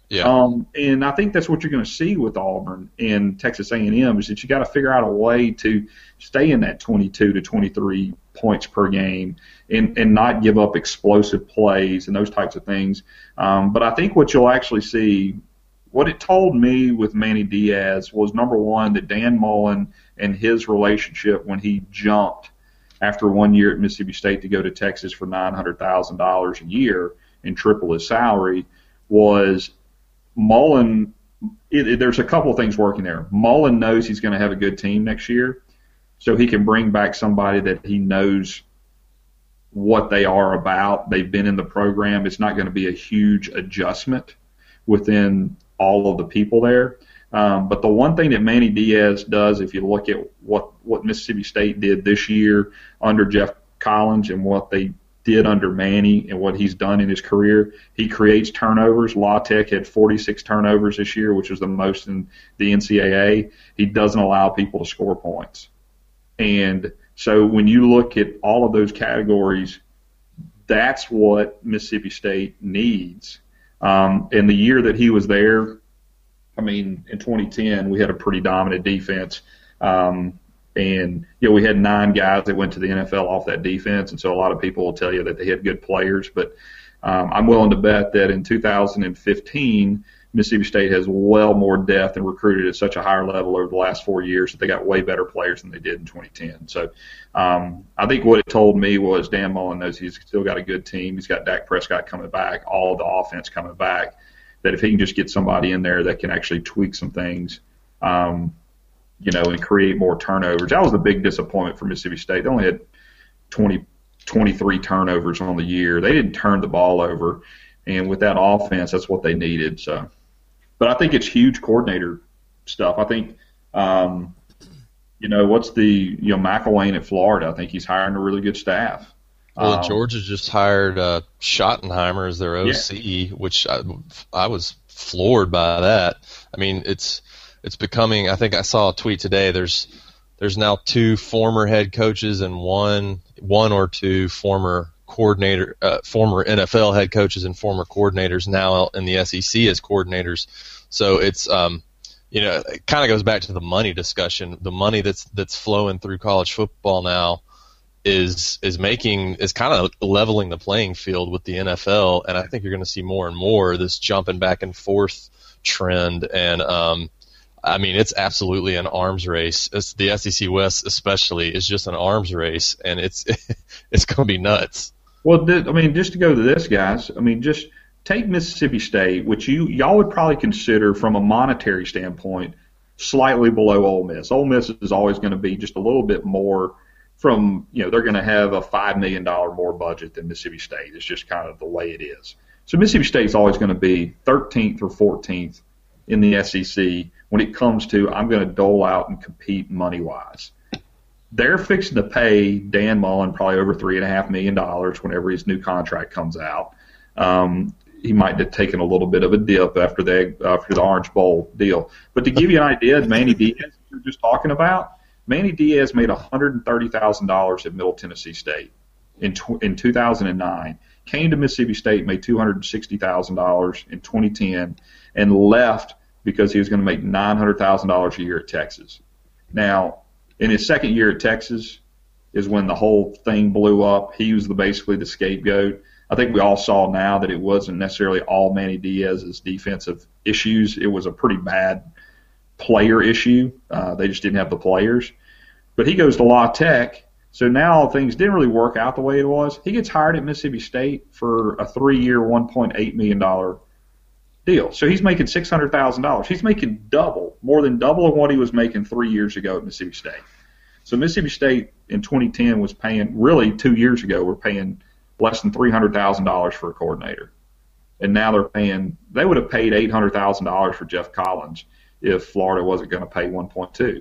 Yeah. And I think that's what you're going to see with Auburn and Texas A&M is that you got to figure out a way to stay in that 22 to 23 points per game and not give up explosive plays and those types of things. But I think what you'll actually see, what it told me with Manny Diaz was, number one, that Dan Mullen and his relationship when he jumped after 1 year at Mississippi State to go to Texas for $900,000 a year and triple his salary was Mullen. There's a couple of things working there. Mullen knows he's going to have a good team next year, so he can bring back somebody that he knows what they are about. They've been in the program. It's not going to be a huge adjustment within all of the people there. But the one thing that Manny Diaz does, if you look at what Mississippi State did this year under Jeff Collins and what they did under Manny and what he's done in his career, he creates turnovers. La Tech had 46 turnovers this year, which was the most in the NCAA. He doesn't allow people to score points. And so when you look at all of those categories, that's what Mississippi State needs. And the year that he was there, I mean, in 2010, we had a pretty dominant defense. And, we had 9 guys that went to the NFL off that defense, and so a lot of people will tell you that they had good players. But I'm willing to bet that in 2015, Mississippi State has well more depth and recruited at such a higher level over the last 4 years that they got way better players than they did in 2010. So I think what it told me was Dan Mullen knows he's still got a good team. He's got Dak Prescott coming back, all of the offense coming back, that if he can just get somebody in there that can actually tweak some things, and create more turnovers. That was the big disappointment for Mississippi State. They only had 23 turnovers on the year. They didn't turn the ball over, and with that offense, that's what they needed. So, but I think it's huge coordinator stuff. I think, what's the McElwain at Florida? I think he's hiring a really good staff. Well, Georgia just hired Schottenheimer as their OC, which I was floored by that. I mean, it's becoming. I think I saw a tweet today. There's now 2 former head coaches and one or two former former NFL head coaches and former coordinators now in the SEC as coordinators. So it's it kind of goes back to the money discussion. The money that's flowing through college football now is kind of leveling the playing field with the NFL, and I think you're going to see more and more this jumping back and forth trend. And I mean, it's absolutely an arms race. It's the SEC West, especially, is just an arms race, and it's going to be nuts. Well, just to go to this, guys. I mean, just take Mississippi State, which y'all would probably consider from a monetary standpoint slightly below Ole Miss. Ole Miss is always going to be just a little bit more. They're going to have a $5 million more budget than Mississippi State. It's just kind of the way it is. So Mississippi State's always going to be 13th or 14th in the SEC when it comes to I'm going to dole out and compete money-wise. They're fixing to pay Dan Mullen probably over $3.5 million whenever his new contract comes out. He might have taken a little bit of a dip after the Orange Bowl deal. But to give you an idea, Manny Diaz, you're just talking about, Manny Diaz made $130,000 at Middle Tennessee State in 2009. Came to Mississippi State, made $260,000 in 2010, and left because he was going to make $900,000 a year at Texas. Now, in his second year at Texas is when the whole thing blew up. He was basically the scapegoat. I think we all saw now that it wasn't necessarily all Manny Diaz's defensive issues. It was a pretty bad player issue. They just didn't have the players. But he goes to La Tech, so now things didn't really work out the way it was. He gets hired at Mississippi State for a 3-year, $1.8 million deal. So he's making $600,000. He's making more than double of what he was making 3 years ago at Mississippi State. So Mississippi State in 2010 was paying, really 2 years ago, were paying less than $300,000 for a coordinator. And now they would have paid $800,000 for Jeff Collins if Florida wasn't going to pay 1.2.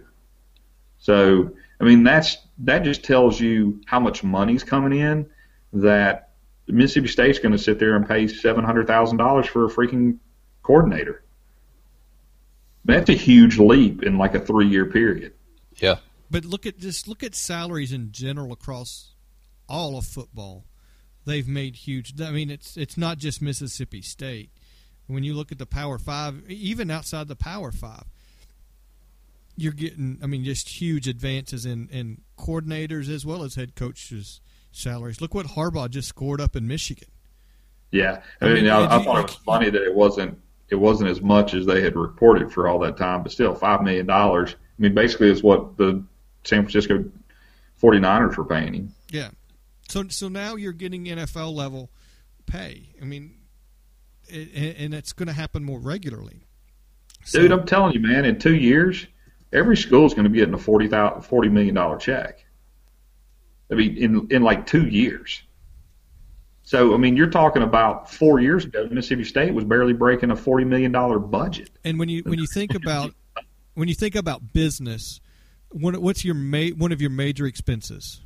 So, I mean, that just tells you how much money's coming in, that Mississippi State's going to sit there and pay $700,000 for a freaking coordinator. That's a huge leap in like a 3-year period. Yeah. But look at salaries in general across all of football. They've made huge. I mean, it's not just Mississippi State. When you look at the Power 5, even outside the Power 5, you're getting, just huge advances in coordinators as well as head coaches' salaries. Look what Harbaugh just scored up in Michigan. Yeah, I thought it was funny that it wasn't as much as they had reported for all that time, but still $5 million. Basically, it's what the San Francisco 49ers were paying him. Yeah, so now you're getting NFL level pay. And it's going to happen more regularly. Dude, I'm telling you, man, in 2 years, every school is going to be getting a $40 million check. In like 2 years. So, you're talking about 4 years ago, Mississippi State was barely breaking a $40 million budget. And when you think about business, what's one of your major expenses?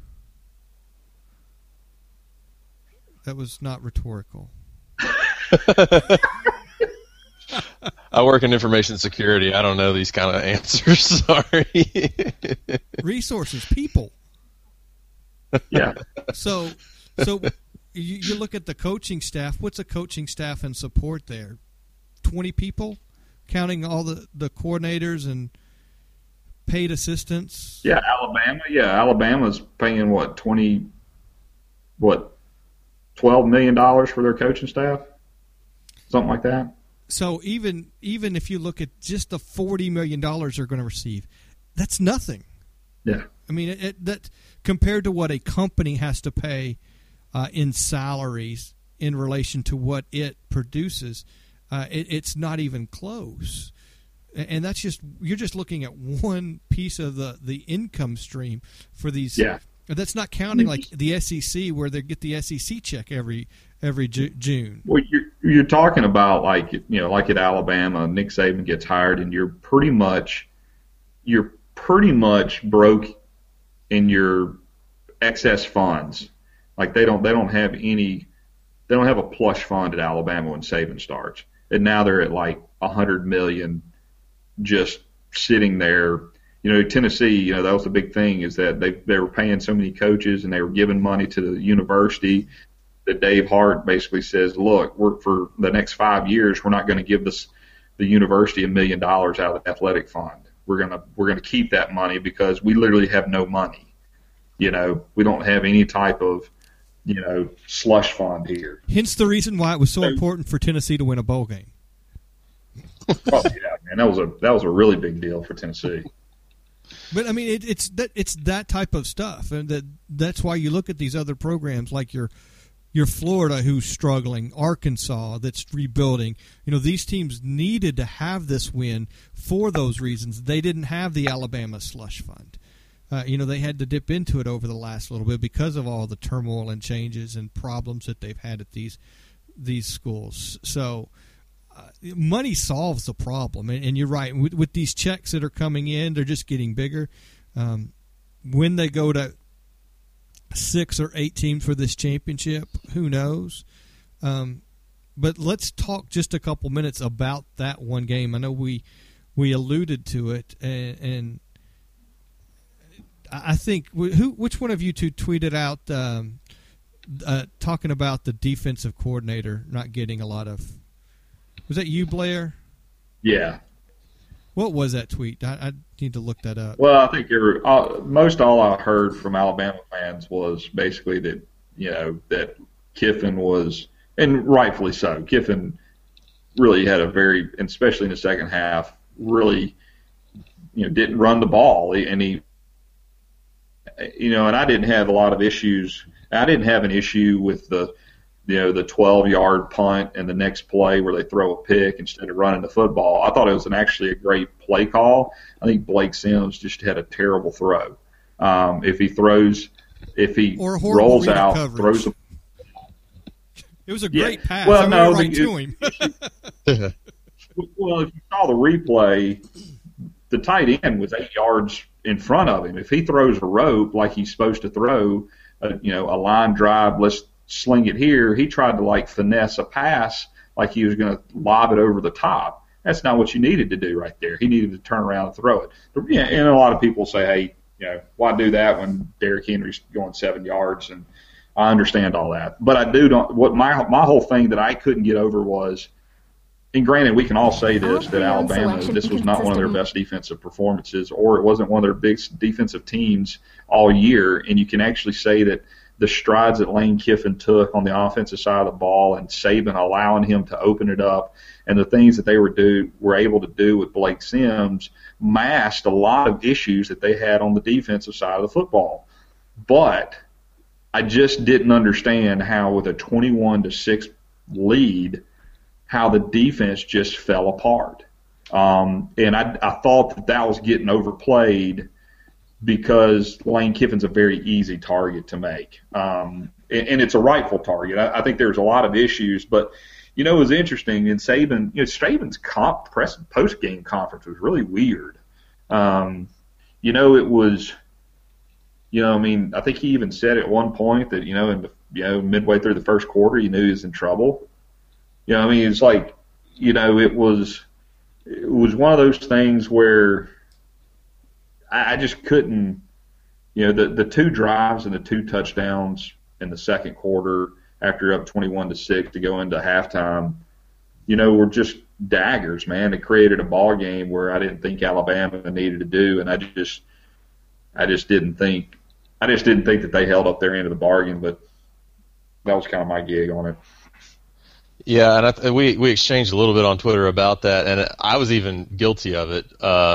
That was not rhetorical. I work in information security. I don't know these kind of answers. Sorry. Resources, people. Yeah. So you look at the coaching staff. What's a coaching staff and support there? 20 people, counting all the coordinators and paid assistants. Yeah, Alabama. Yeah, Alabama's paying $12 million for their coaching staff, something like that. So even if you look at just the $40 million they're going to receive, that's nothing. Yeah. That compared to what a company has to pay in salaries in relation to what it produces, it's not even close. And that's you're just looking at one piece of the income stream for these. Yeah. That's not counting like the SEC, where they get the SEC check every June. Well, you're talking about like at Alabama, Nick Saban gets hired, and you're pretty much broke in your excess funds. Like they don't have a plush fund at Alabama when Saban starts, and now they're at like $100 million just sitting there. Tennessee, that was the big thing, is that they were paying so many coaches and they were giving money to the university that Dave Hart basically says, look, for the next 5 years, we're not going to give the university $1 million out of the athletic fund. We're gonna keep that money because we literally have no money. We don't have any type of slush fund here. Hence the reason why it was so important for Tennessee to win a bowl game. Oh yeah, man, that was a really big deal for Tennessee. But it's that type of stuff, and that's why you look at these other programs like your Florida, who's struggling, Arkansas, that's rebuilding. These teams needed to have this win for those reasons. They didn't have the Alabama slush fund. They had to dip into it over the last little bit because of all the turmoil and changes and problems that they've had at these schools. So money solves the problem, and you're right. With these checks that are coming in, they're just getting bigger. When they go to 6 or 8 teams for this championship, who knows? But let's talk just a couple minutes about that one game. I know we alluded to it, and I think which one of you two tweeted out talking about the defensive coordinator not getting a lot of? Was that you, Blair? Yeah. What was that tweet? I need to look that up. Well, I think most all I heard from Alabama fans was basically that that Kiffin was, and rightfully so, Kiffin really had and especially in the second half, really didn't run the ball, and he and I didn't have a lot of issues. I didn't have an issue with the 12-yard punt and the next play where they throw a pick instead of running the football. I thought it was actually a great play call. I think Blake Sims just had a terrible throw. If he rolls out, coverage. throws a it was a great pass. Well, no, right to him. Well, if you saw the replay, the tight end was 8 yards in front of him. If he throws a rope like he's supposed to throw, a line drive, let's sling it here, he tried to finesse a pass like he was going to lob it over the top. That's not what you needed to do right there. He needed to turn around and throw it. And a lot of people say, hey, why do that when Derrick Henry's going 7 yards? And I understand all that, but I what my whole thing that I couldn't get over was and granted, we can all say this, that Alabama, this was not one of their best defensive performances, or it wasn't one of their big defensive teams all year, and you can actually say that the strides that Lane Kiffin took on the offensive side of the ball and Saban allowing him to open it up and the things that they were able to do with Blake Sims masked a lot of issues that they had on the defensive side of the football. But I just didn't understand how, with a 21-6 lead, how the defense just fell apart. And I thought that was getting overplayed because Lane Kiffin's a very easy target to make. And it's a rightful target. I think there's a lot of issues, but, it was interesting. And Saban's post-game conference was really weird. It was, I think he even said at one point that, midway through the first quarter, he knew he was in trouble. It's like, it was one of those things where I just couldn't, the two drives and the two touchdowns in the second quarter after you're up 21-6 to go into halftime, were just daggers, man. It created a ball game where I didn't think Alabama needed to do, and I just didn't think that they held up their end of the bargain, but that was kind of my gig on it. Yeah, and we exchanged a little bit on Twitter about that, and I was even guilty of it.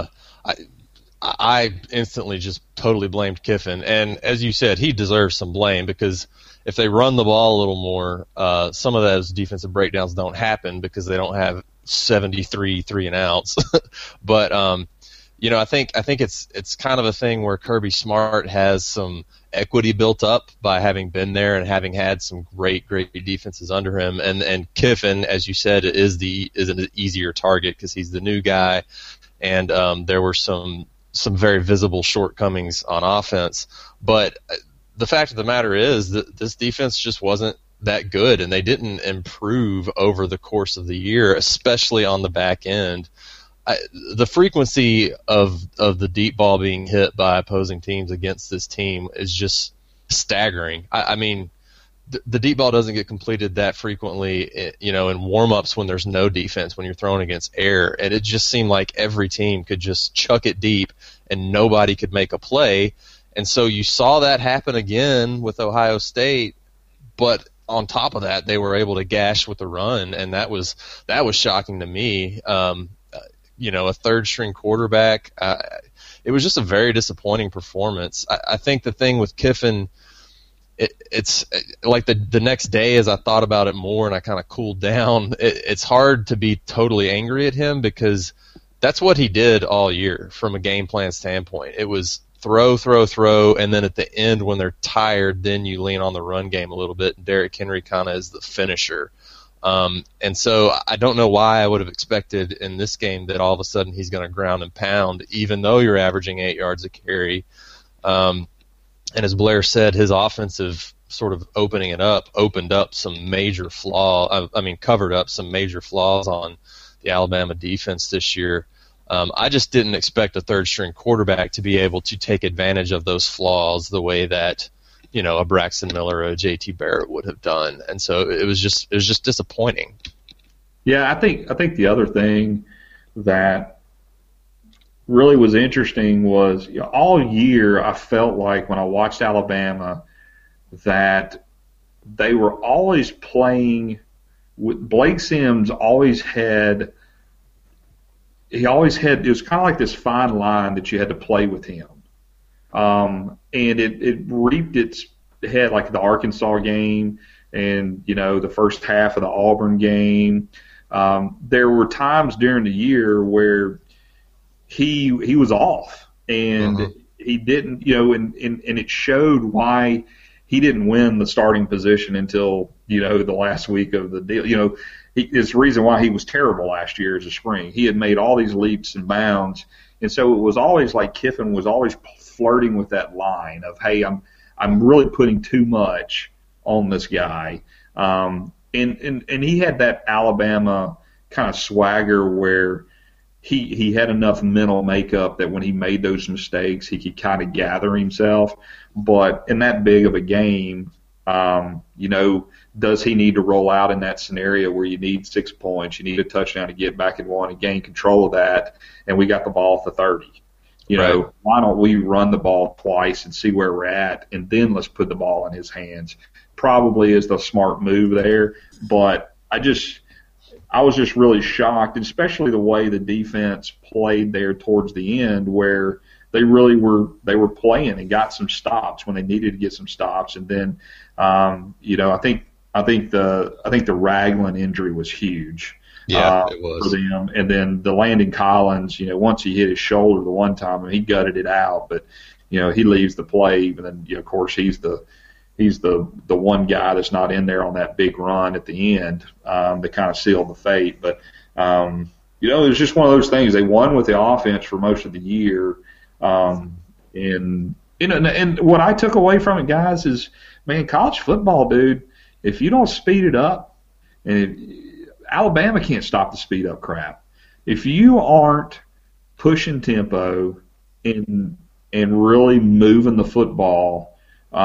I instantly just totally blamed Kiffin, and as you said, he deserves some blame because if they run the ball a little more, some of those defensive breakdowns don't happen because they don't have 73 3-and-outs. But I think it's kind of a thing where Kirby Smart has some equity built up by having been there and having had some great defenses under him, and Kiffin, as you said, is an easier target because he's the new guy, and there were some very visible shortcomings on offense. But the fact of the matter is that this defense just wasn't that good, and they didn't improve over the course of the year, especially on the back end. The frequency of the deep ball being hit by opposing teams against this team is just staggering. I mean, the deep ball doesn't get completed that frequently, in warm-ups when there's no defense, when you're throwing against air, and it just seemed like every team could just chuck it deep and nobody could make a play. And so you saw that happen again with Ohio State, but on top of that, they were able to gash with the run, and that was shocking to me. A third-string quarterback. It was just a very disappointing performance. I think the thing with Kiffin, it's like the next day as I thought about it more and I kind of cooled down, it's hard to be totally angry at him because that's what he did all year from a game plan standpoint. It was throw, and then at the end when they're tired, then you lean on the run game a little bit, and Derrick Henry kind of is the finisher. And so I don't know why I would have expected in this game that all of a sudden he's going to ground and pound, even though you're averaging 8 yards a carry. And as Blair said, his offensive sort of opened up some major covered up some major flaws on the Alabama defense this year. I just didn't expect a third-string quarterback to be able to take advantage of those flaws the way that a Braxton Miller or a J.T. Barrett would have done, and so it was just disappointing. Yeah, I think the other thing that really was interesting was all year I felt like when I watched Alabama that they were always playing with Blake Sims. It was kind of like this fine line that you had to play with him. And it reaped its head like the Arkansas game and, the first half of the Auburn game. There were times during the year where he was off and he didn't, and it showed why he didn't win the starting position until, the last week of the deal. It's the reason why he was terrible last year as a spring. He had made all these leaps and bounds. And so it was always like Kiffin was always flirting with that line of, hey, I'm really putting too much on this guy. And he had that Alabama kind of swagger where he had enough mental makeup that when he made those mistakes, he could kind of gather himself. But in that big of a game, does he need to roll out in that scenario where you need 6 points, you need a touchdown to get back and one and gain control of that, and we got the ball at the 30. You know, why don't we run the ball twice and see where we're at, and then let's put the ball in his hands? Probably is the smart move there, but I was just really shocked, especially the way the defense played there towards the end, where they were playing and got some stops when they needed to get some stops, and then you know, I think the Ragland injury was huge. Yeah, it was for them. And then the Landon Collins, you know, once he hit his shoulder the one time, I mean, he gutted it out, but you know, he leaves the play, and then, you know, of course he's the one guy that's not in there on that big run at the end that kind of sealed the fate. But you know, it was just one of those things. They won with the offense for most of the year, and you know, and what I took away from it, guys, is, man, college football, dude, if you don't speed it up, and Alabama can't stop the speed up crap. If you aren't pushing tempo and really moving the football,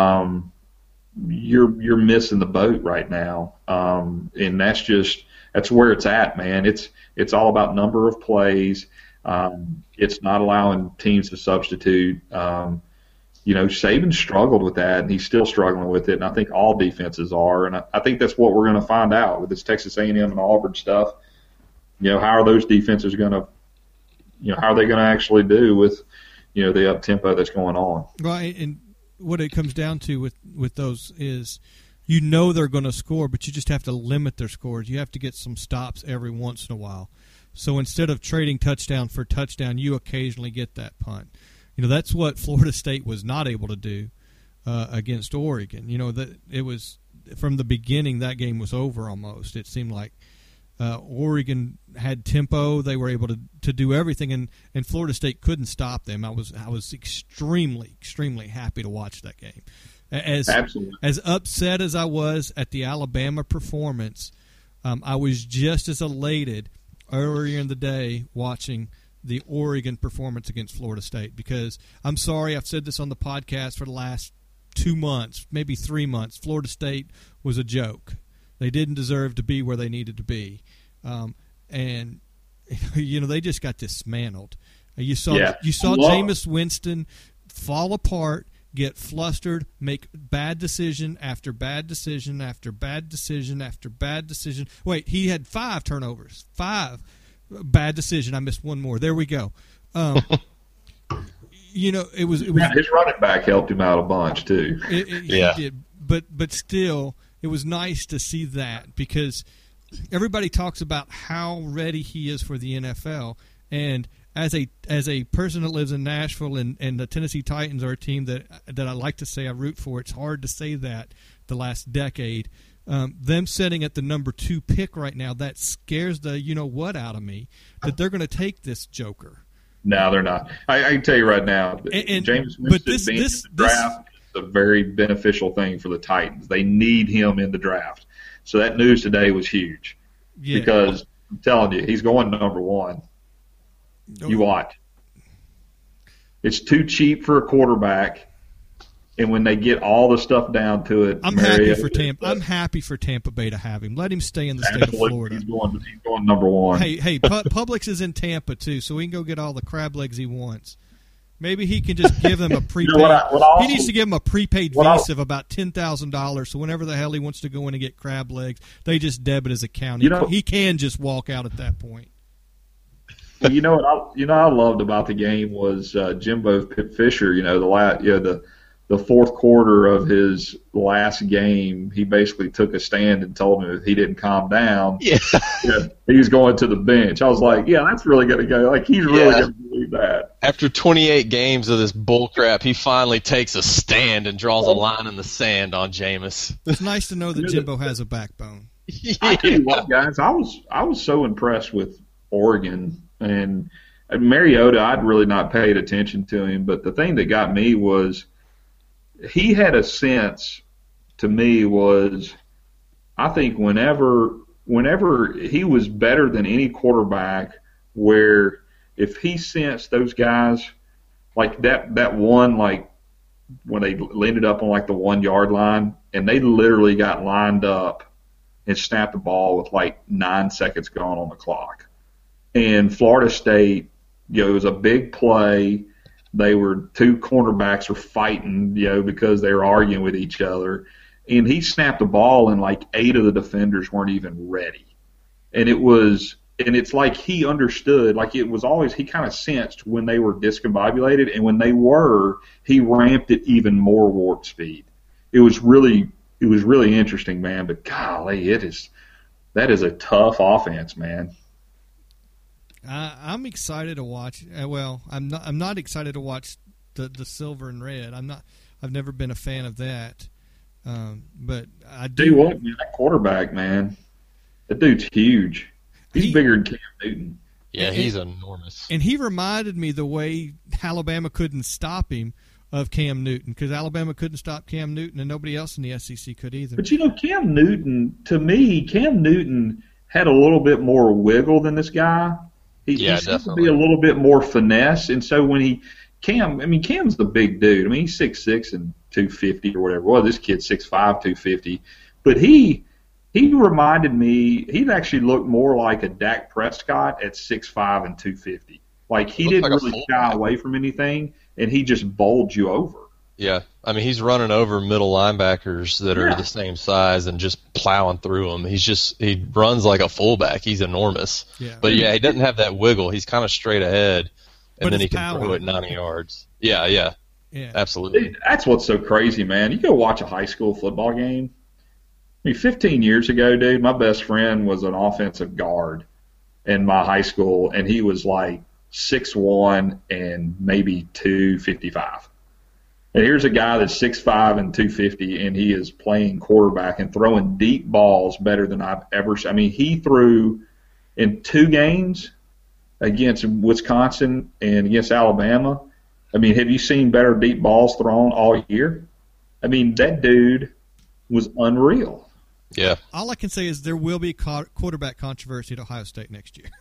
you're missing the boat right now. And that's where it's at, man. It's all about number of plays. It's not allowing teams to substitute. You know, Saban struggled with that, and he's still struggling with it, and I think all defenses are. And I think that's what we're going to find out with this Texas A&M and Auburn stuff. You know, how are those defenses going to, you know, how are they going to actually do with, you know, the up-tempo that's going on? Right, and what it comes down to with those is, you know, they're going to score, but you just have to limit their scores. You have to get some stops every once in a while. So instead of trading touchdown for touchdown, you occasionally get that punt. You know, that's what Florida State was not able to do against Oregon. You know, that it was from the beginning, that game was over almost. It seemed like Oregon had tempo; they were able to do everything, and Florida State couldn't stop them. I was extremely happy to watch that game. As upset as I was at the Alabama performance, I was just as elated earlier in the day watching the Oregon performance against Florida State, because I'm sorry, I've said this on the podcast for the last 2 months, maybe 3 months. Florida State was a joke. They didn't deserve to be where they needed to be. And, you know, they just got dismantled. You saw Jameis Winston fall apart, get flustered, make bad decision after bad decision after bad decision after bad decision. Wait, he had 5 turnovers. 5. Bad decision. I missed one more. There we go. You know, it was his running back helped him out a bunch too. He did, but still, it was nice to see that, because everybody talks about how ready he is for the NFL, and as a person that lives in Nashville, and the Tennessee Titans are a team that I like to say I root for. It's hard to say that the last decade. Them sitting at the number 2 pick right now, that scares the you-know-what out of me, that they're going to take this joker. No, they're not. I can tell you right now, Jameis Winston being in the draft is a very beneficial thing for the Titans. They need him in the draft. So that news today was huge, because I'm telling you, he's going number 1. You watch. It's too cheap for a quarterback. And when they get all the stuff down to it, I'm happy for Tampa Bay to have him. Let him stay in the state of Florida. He's going number 1. Hey, Publix is in Tampa too, so he can go get all the crab legs he wants. Maybe he can just give them a prepaid. He needs to give them a prepaid Visa of about $10,000. So whenever the hell he wants to go in and get crab legs, they just debit his account. He can just walk out at that point. You know what I loved about the game was Jimbo Fisher. You know, the fourth quarter of his last game, he basically took a stand and told him if he didn't calm down, he's going to the bench. I was like, yeah, that's really going to go. Like, he's really going to believe that. After 28 games of this bullcrap, he finally takes a stand and draws a line in the sand on Jameis. It's nice to know that Jimbo has a backbone. I tell you what, guys, I was so impressed with Oregon, and Mariota. I'd really not paid attention to him, but the thing that got me was, he had a sense, to me, was, I think whenever he was better than any quarterback, where if he sensed those guys, like that one, like when they ended up on like the 1 yard line, and they literally got lined up and snapped the ball with like 9 seconds gone on the clock. And Florida State, it was a big play. They were two cornerbacks were fighting, because they were arguing with each other. And he snapped the ball, and like 8 of the defenders weren't even ready. And it's like he understood, like it was always, he kind of sensed when they were discombobulated, and when they were, he ramped it even more warp speed. It was really interesting, man. But golly, that is a tough offense, man. I'm excited to watch. Well, I'm not excited to watch the silver and red. I've never been a fan of that. But I do. Tell you what, man, that quarterback, man, that dude's huge. He's bigger than Cam Newton. Yeah, he's enormous. And he reminded me the way Alabama couldn't stop him of Cam Newton, because Alabama couldn't stop Cam Newton, and nobody else in the SEC could either. But Cam Newton, to me, had a little bit more wiggle than this guy. He seems to be a little bit more finesse, and so when Cam's the big dude. I mean, he's 6'6" and 250 or whatever. Well, this kid's 6'5", 250. But he reminded me, he actually looked more like a Dak Prescott at 6'5" and 250. Like, he didn't really shy away from anything, and he just bowled you over. Yeah. I mean, he's running over middle linebackers that are the same size and just plowing through them. He runs like a fullback. He's enormous. Yeah. But, he doesn't have that wiggle. He's kind of straight ahead, and then he can throw it 90 yards. Yeah. Absolutely. Dude, that's what's so crazy, man. You go watch a high school football game. I mean, 15 years ago, dude, my best friend was an offensive guard in my high school, and he was like 6'1" and maybe 255. And here's a guy that's 6'5" and 250, and he is playing quarterback and throwing deep balls better than I've ever seen. I mean, he threw in 2 games against Wisconsin and against Alabama. I mean, have you seen better deep balls thrown all year? I mean, that dude was unreal. Yeah. All I can say is there will be quarterback controversy at Ohio State next year.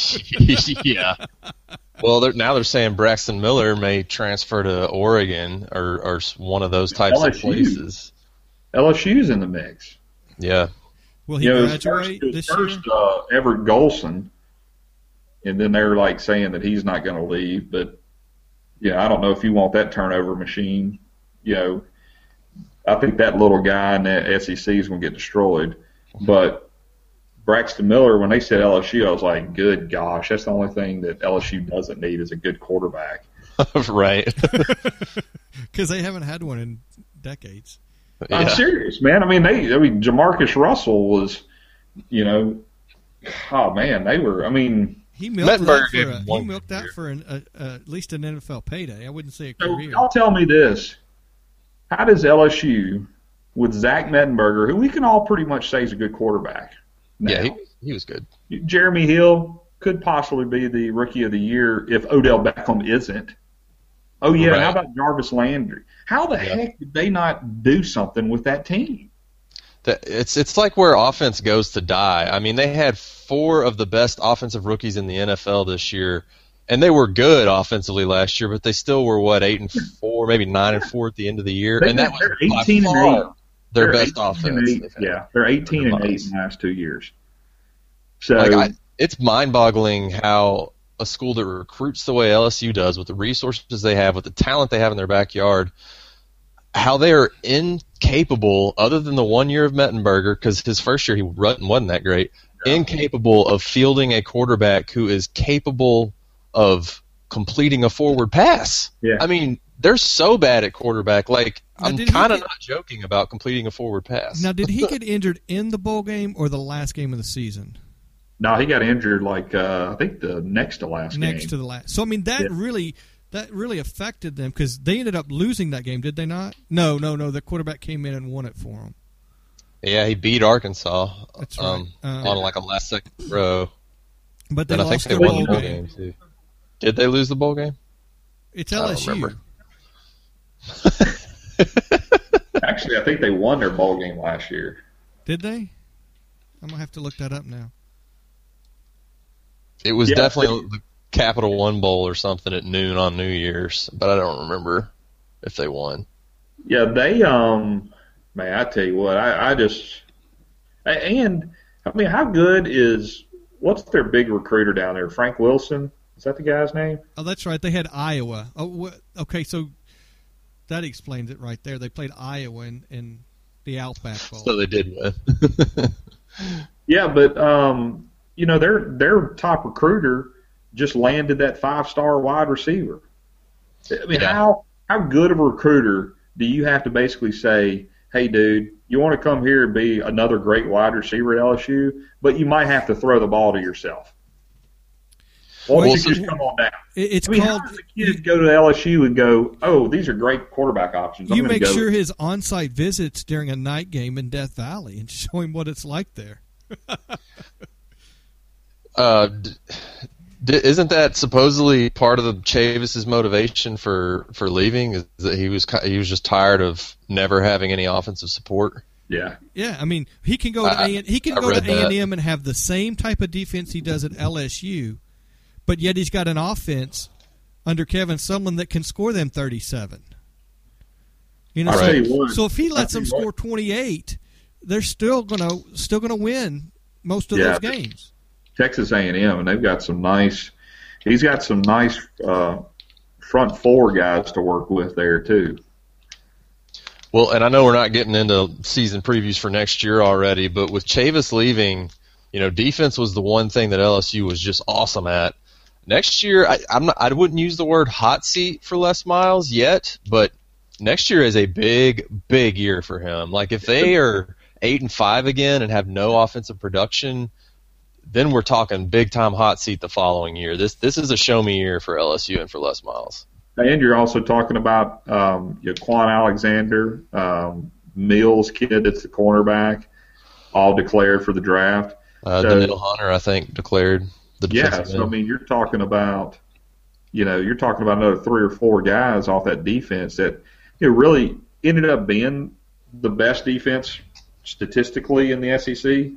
Yeah. Well, now they're saying Braxton Miller may transfer to Oregon or one of those types of places. LSU's in the mix. Yeah. Will he graduate this year? First, Everett Golson, and then they're like saying that he's not going to leave. But I don't know if you want that turnover machine. I think that little guy in the SEC is going to get destroyed. But Braxton Miller, when they said LSU, I was like, good gosh, that's the only thing that LSU doesn't need is a good quarterback. Right. Because they haven't had one in decades. Yeah. I'm serious, man. I mean, Jamarcus Russell was, oh, man, they were, I mean. He milked that for at least an NFL payday. I wouldn't say a career. So y'all tell me this. How does LSU, with Zach Mettenberger, who we can all pretty much say is a good quarterback now, yeah, he was good. Jeremy Hill could possibly be the Rookie of the Year if Odell Beckham isn't. Oh, yeah, right. How about Jarvis Landry? How the heck did they not do something with that team? It's like where offense goes to die. I mean, they had 4 of the best offensive rookies in the NFL this year, and they were good offensively last year, but they still were 8-4, maybe 9-4 at the end of the year, and that was 18-8. Their best offense. Yeah, they're 18-8 in the last 2 years. So it's mind-boggling how a school that recruits the way LSU does, with the resources they have, with the talent they have in their backyard, how they are incapable, other than the 1 year of Mettenberger, because his first year he wasn't that great, incapable of fielding a quarterback who is capable of completing a forward pass. Yeah. I mean, they're so bad at quarterback. Like, I'm kind of not joking about completing a forward pass. Now, did he get injured in the bowl game or the last game of the season? No, he got injured I think the next to last game. Next to the last. So, I mean, that really affected them because they ended up losing that game, did they not? No. The quarterback came in and won it for them. Yeah, he beat Arkansas. That's right. On like a last-second throw. But they and lost I think they won the bowl game too. Did they lose the bowl game? It's LSU. Actually, I think they won their bowl game last year. Did they? I'm gonna have to look that up now. It was definitely the Capital One Bowl or something at noon on New Year's, but I don't remember if they won. Yeah, they Man, I tell you what, I just and I mean, how good is what's their big recruiter down there? Frank Wilson, is that the guy's name? Oh, that's right. They had Iowa. Oh, okay, so that explains it right there. They played Iowa in the Outback Bowl. So they did win. Yeah, but their top recruiter just landed that 5-star wide receiver. I mean, how good of a recruiter do you have to basically say, hey, dude, you want to come here and be another great wide receiver at LSU, but you might have to throw the ball to yourself. Why don't you just come on down? How does the kid go to LSU and go, oh, these are great quarterback options? You make sure his on-site visits during a night game in Death Valley and show him what it's like there. Isn't that supposedly part of the Chavis's motivation for leaving? Is that he was just tired of never having any offensive support? Yeah. Yeah, I mean, he can go to A&M and have the same type of defense he does at LSU, but yet he's got an offense under Kevin Sumlin that can score them 37. So if he lets them score 28, they're still gonna win most of those games. Texas A&M, and they've got some nice. He's got some nice front four guys to work with there too. Well, and I know we're not getting into season previews for next year already, but with Chavis leaving, defense was the one thing that LSU was just awesome at. Next year, I wouldn't use the word hot seat for Les Miles yet, but next year is a big, big year for him. Like if they are 8-5 again and have no offensive production, then we're talking big time hot seat the following year. This is a show me year for LSU and for Les Miles. And you're also talking about Quan Alexander, Mills kid that's the cornerback, all declared for the draft. Daniel Hunter, I think, declared the defensive end. So I mean, you're talking about another 3 or 4 guys off that defense that really ended up being the best defense statistically in the SEC.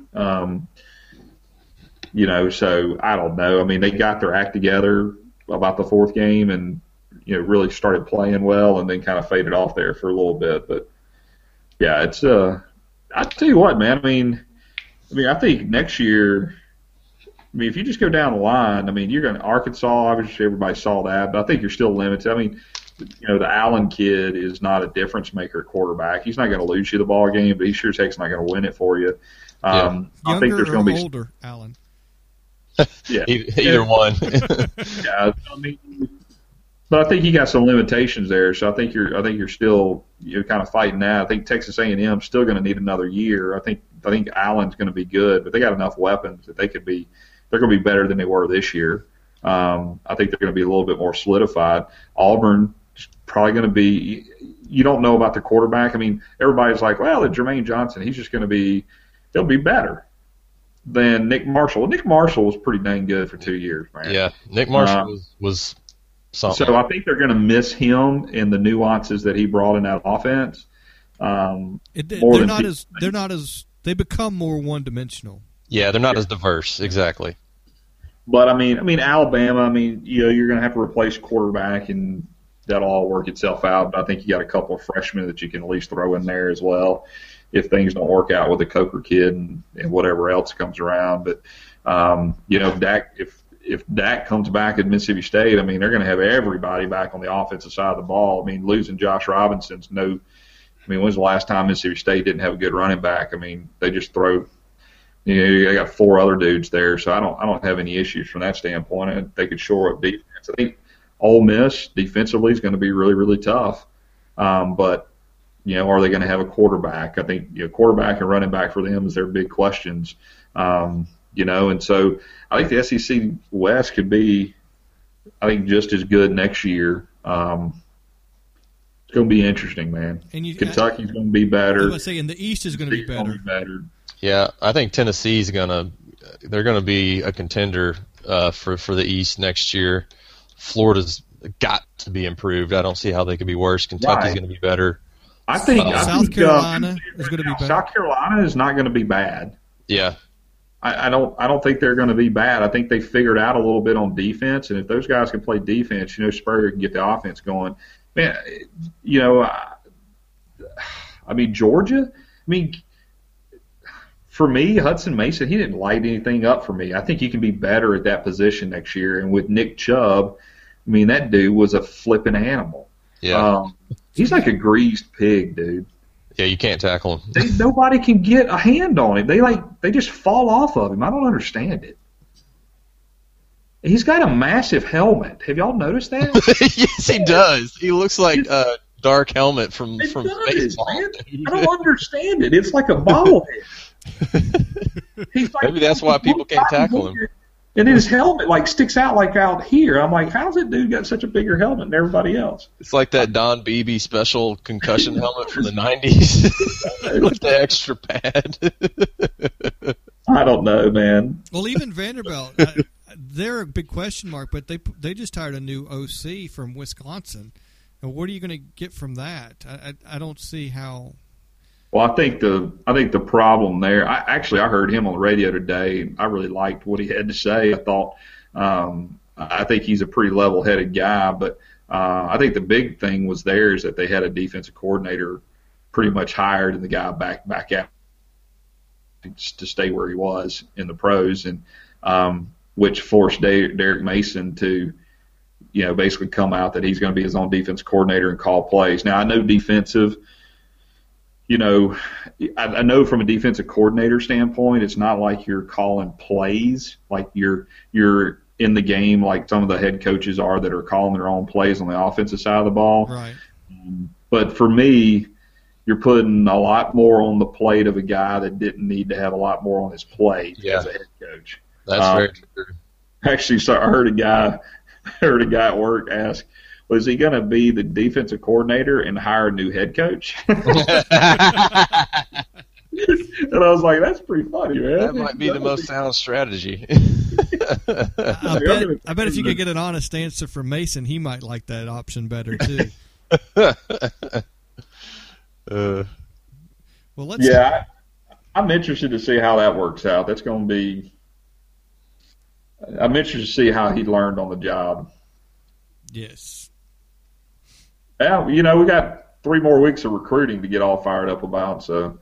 So I don't know. I mean, they got their act together about the 4th game and, really started playing well and then kind of faded off there for a little bit. But, yeah, it's I tell you what, man. I mean, I think next year, if you just go down the line, you're going to Arkansas, obviously everybody saw that, but I think you're still limited. I mean, the Allen kid is not a difference maker at quarterback. He's not going to lose you the ball game, but he sure as heck's not going to win it for you. I think there's going to be older Allen. Yeah, either one. Yeah, but I think you got some limitations there. So I think you're still kind of fighting that. I think Texas A&M is still going to need another year. I think Allen's going to be good, but they got enough weapons that they're going to be better than they were this year. I think they're going to be a little bit more solidified. Auburn is probably going to be. You don't know about the quarterback. I mean, everybody's like, well, Jermaine Johnson, he's just going to be. He'll be better than Nick Marshall. Nick Marshall was pretty dang good for 2 years, man. Yeah, Nick Marshall was something. So I think they're going to miss him in the nuances that he brought in that offense. They become more one-dimensional. Yeah, they're not as diverse, exactly. But I mean, Alabama. You're going to have to replace quarterback, and that'll all work itself out. But I think you got a couple of freshmen that you can at least throw in there as well, if things don't work out with the Coker kid and whatever else comes around. But if Dak comes back at Mississippi State, they're going to have everybody back on the offensive side of the ball. Losing Josh Robinson's no. When's the last time Mississippi State didn't have a good running back? They just throw. They got 4 other dudes there, so I don't have any issues from that standpoint. They could shore up defense. I think Ole Miss defensively is going to be really, really tough. But are they going to have a quarterback? I think quarterback and running back for them is their big questions. And so I think the SEC West could be, just as good next year. It's going to be interesting, man. Kentucky's going to be better. I was going to say, and the East is going to be better. Yeah, I think Tennessee's they're going to be a contender for the East next year. Florida's got to be improved. I don't see how they could be worse. Kentucky's going to be better. I think South Carolina is going to be better. South Carolina is not going to be bad. Yeah. I don't think they're going to be bad. I think they figured out a little bit on defense, and if those guys can play defense, Spurrier can get the offense going. Man, I I mean, Georgia, for me, Hudson Mason, he didn't light anything up for me. I think he can be better at that position next year. And with Nick Chubb, I mean, that dude was a flipping animal. Yeah. He's like a greased pig, dude. Yeah, you can't tackle him. Nobody can get a hand on him. They just fall off of him. I don't understand it. He's got a massive helmet. Have y'all noticed that? Yes, he does. He looks like a dark helmet from baseball. Man. I don't understand it. It's like a bobblehead. Maybe that's why people can't tackle him. And his helmet sticks out out here. I'm like, how's that dude got such a bigger helmet than everybody else? It's like that Don Beebe special concussion helmet from the 90s with the extra pad. I don't know, man. Well, even Vanderbilt, they're a big question mark, but they just hired a new OC from Wisconsin. And what are you going to get from that? I don't see how. Well, I think the problem there. I heard him on the radio today. I really liked what he had to say. I thought I think he's a pretty level-headed guy, but I think the big thing was there is that they had a defensive coordinator pretty much hired, and the guy back out to stay where he was in the pros, and which forced Derek Mason to basically come out that he's going to be his own defense coordinator and call plays. Now I know defensive. I know from a defensive coordinator standpoint, it's not like you're calling plays, like you're in the game like some of the head coaches are that are calling their own plays on the offensive side of the ball. Right. But for me, you're putting a lot more on the plate of a guy that didn't need to have a lot more on his plate as a head coach. That's very true. Actually, so I heard a guy at work ask, was he going to be the defensive coordinator and hire a new head coach? And I was like, that's pretty funny, man. That might be the most sound strategy. I bet if you could get an honest answer from Mason, he might like that option better, too. I'm interested to see how that works out. That's going to be – I'm interested to see how he learned on the job. Yes. Yeah, we got 3 more weeks of recruiting to get all fired up about, so.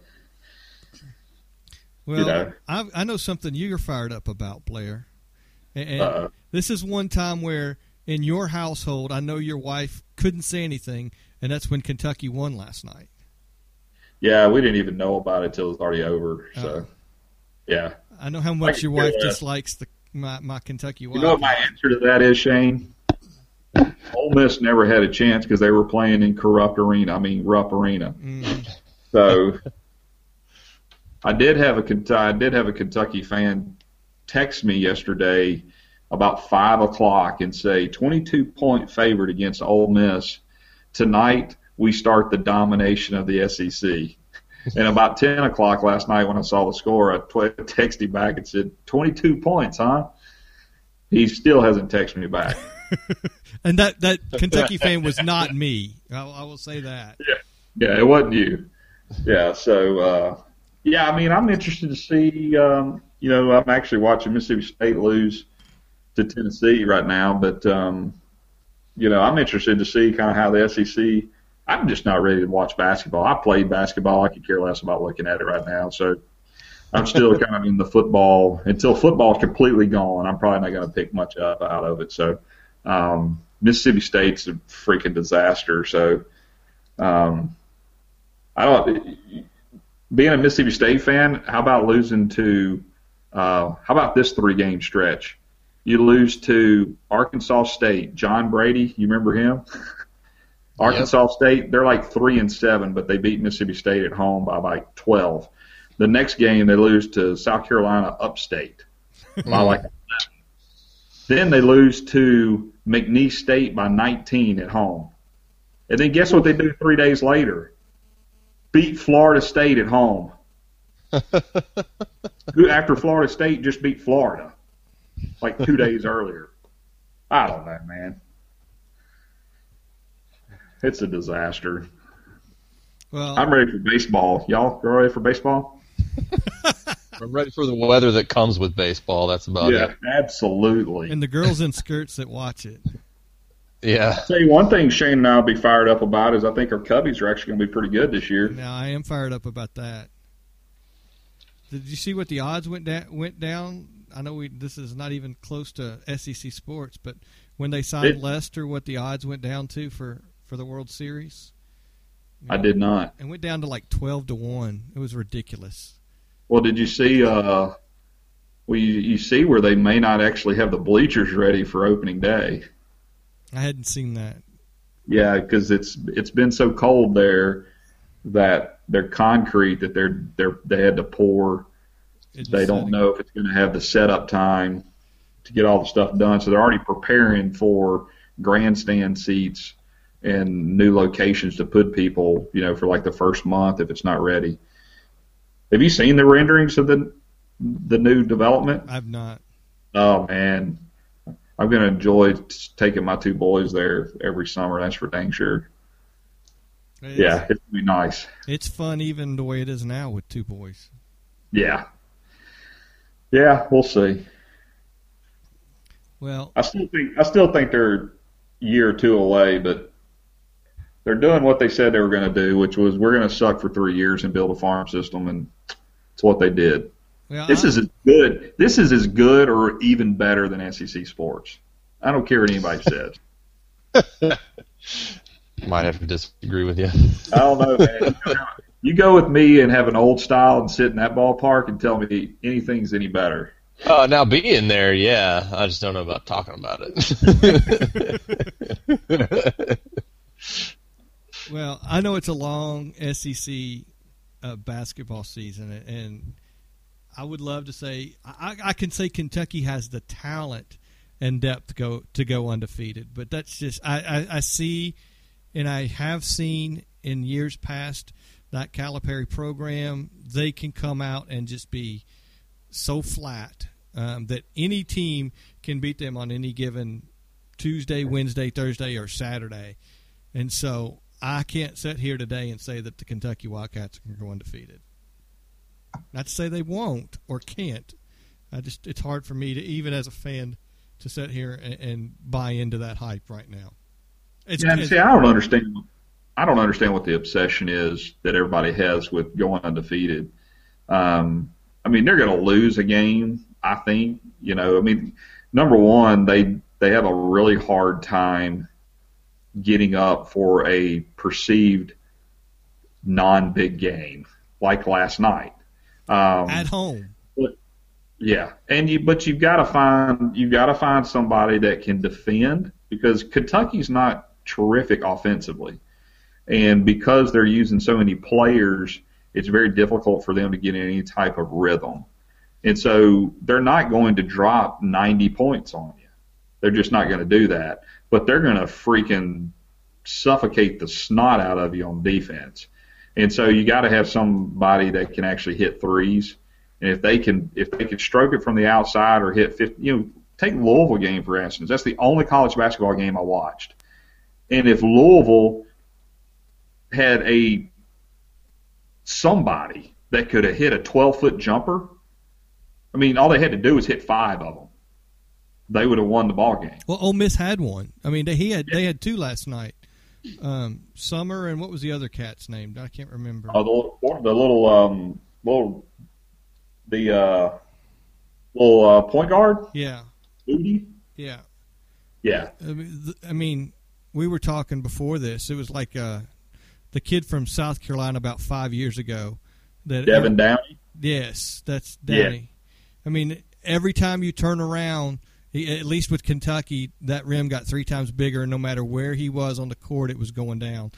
Well, I know something you're fired up about, Blair. And this is one time where in your household, I know your wife couldn't say anything, and that's when Kentucky won last night. Yeah, we didn't even know about it until it was already over, so, yeah. I know how much your wife dislikes my Kentucky Wild. You know what my answer to that is, Shane? Ole Miss never had a chance because they were playing in Rupp Arena. Mm-hmm. So I did have a Kentucky fan text me yesterday about 5:00 and say 22-point favorite against Ole Miss. Tonight we start the domination of the SEC. And about 10:00 last night when I saw the score, I texted him back and said, 22 points, huh? He still hasn't texted me back. And that Kentucky fan was not me. I will say that. Yeah, it wasn't you. Yeah, so, I'm interested to see, I'm actually watching Mississippi State lose to Tennessee right now, but, I'm interested to see kind of how the SEC – I'm just not ready to watch basketball. I played basketball. I could care less about looking at it right now, so I'm still kind of in the football. Until football's completely gone, I'm probably not going to pick much up out of it, so – Mississippi State's a freaking disaster. So, being a Mississippi State fan, how about this 3-game stretch? You lose to Arkansas State, John Brady. You remember him? Arkansas State, they're like 3-7, but they beat Mississippi State at home by like 12. The next game, they lose to South Carolina Upstate by like 11. Then they lose to McNeese State by 19 at home. And then guess what they do 3 days later? Beat Florida State at home. After Florida State just beat Florida like 2 days earlier. I don't know, man. It's a disaster. Well, I'm ready for baseball. Y'all ready for baseball? I'm ready for the weather that comes with baseball. That's about it. Yeah, absolutely. And the girls in skirts that watch it. Yeah. I'll tell you one thing Shane and I will be fired up about is I think our Cubbies are actually going to be pretty good this year. Now, I am fired up about that. Did you see what the odds went down? I know this is not even close to SEC sports, but when they signed Lester, what the odds went down to for the World Series? I did not. It went down to like 12-1. It was ridiculous. Well, did you see? You see where they may not actually have the bleachers ready for opening day. I hadn't seen that. Yeah, because it's been so cold there that their concrete that they had to pour. They don't know if it's going to have the setup time to get all the stuff done, so they're already preparing for grandstand seats and new locations to put people, for like the first month if it's not ready. Have you seen the renderings of the new development? I've not. Oh man, I'm going to enjoy taking my two boys there every summer. That's for dang sure. It's going to be nice. It's fun even the way it is now with two boys. Yeah. Yeah, we'll see. Well, I still think they're a year or two away, but they're doing what they said they were going to do, which was we're going to suck for 3 years and build a farm system, and it's what they did. Well, This is as good. This is as good or even better than SEC sports. I don't care what anybody says. Might have to disagree with you. I don't know, man. You go with me and have an old style and sit in that ballpark and tell me anything's any better. Now being there, yeah. I just don't know about talking about it. Well, I know it's a long SEC basketball season, and I would love to say I can say Kentucky has the talent and depth to go undefeated, but that's just I see, and I have seen in years past that Calipari program, they can come out and just be so flat that any team can beat them on any given Tuesday, Wednesday, Thursday, or Saturday. And so I can't sit here today and say that the Kentucky Wildcats are going to go undefeated. Not to say they won't or can't. It's hard for me to, even as a fan, to sit here and buy into that hype right now. I don't understand. I don't understand what the obsession is that everybody has with going undefeated. They're going to lose a game, I think. Number one, they have a really hard time getting up for a perceived non-big game like last night. At home. Yeah, but you've got to find somebody that can defend, because Kentucky's not terrific offensively. And because they're using so many players, it's very difficult for them to get in any type of rhythm. And so they're not going to drop 90 points on you. They're just not going to do that. But they're going to freaking suffocate the snot out of you on defense. And so you got to have somebody that can actually hit threes. And if they can stroke it from the outside or hit 50, take Louisville game, for instance. That's the only college basketball game I watched. And if Louisville had somebody that could have hit a 12-foot jumper, all they had to do was hit 5 of them. They would have won the ball game. Well, Ole Miss had one. They had 2 last night. Summer, and what was the other cat's name? I can't remember. The point guard. Yeah. Moody. Yeah. Yeah. We were talking before this. It was like the kid from South Carolina about 5 years ago. Devin Downey? Yes, that's Downey. Yeah. Every time you turn around, at least with Kentucky, that rim got 3 times bigger, and no matter where he was on the court, it was going down.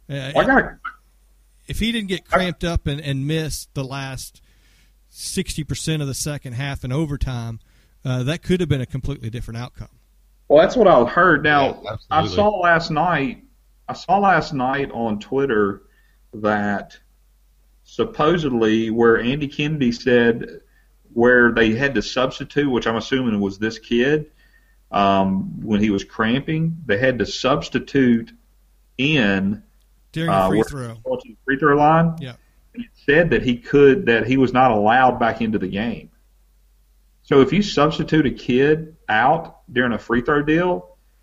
If he didn't get cramped up and miss the last 60% of the second half in overtime, that could have been a completely different outcome. Well, that's what I heard. Now, yeah, I saw last night on Twitter that supposedly where Andy Kennedy said where they had to substitute, which I'm assuming was this kid, when he was cramping, they had to substitute in during the free throw. Free throw line. Yeah. And it said that he was not allowed back into the game. So if you substitute a kid out during a free throw deal,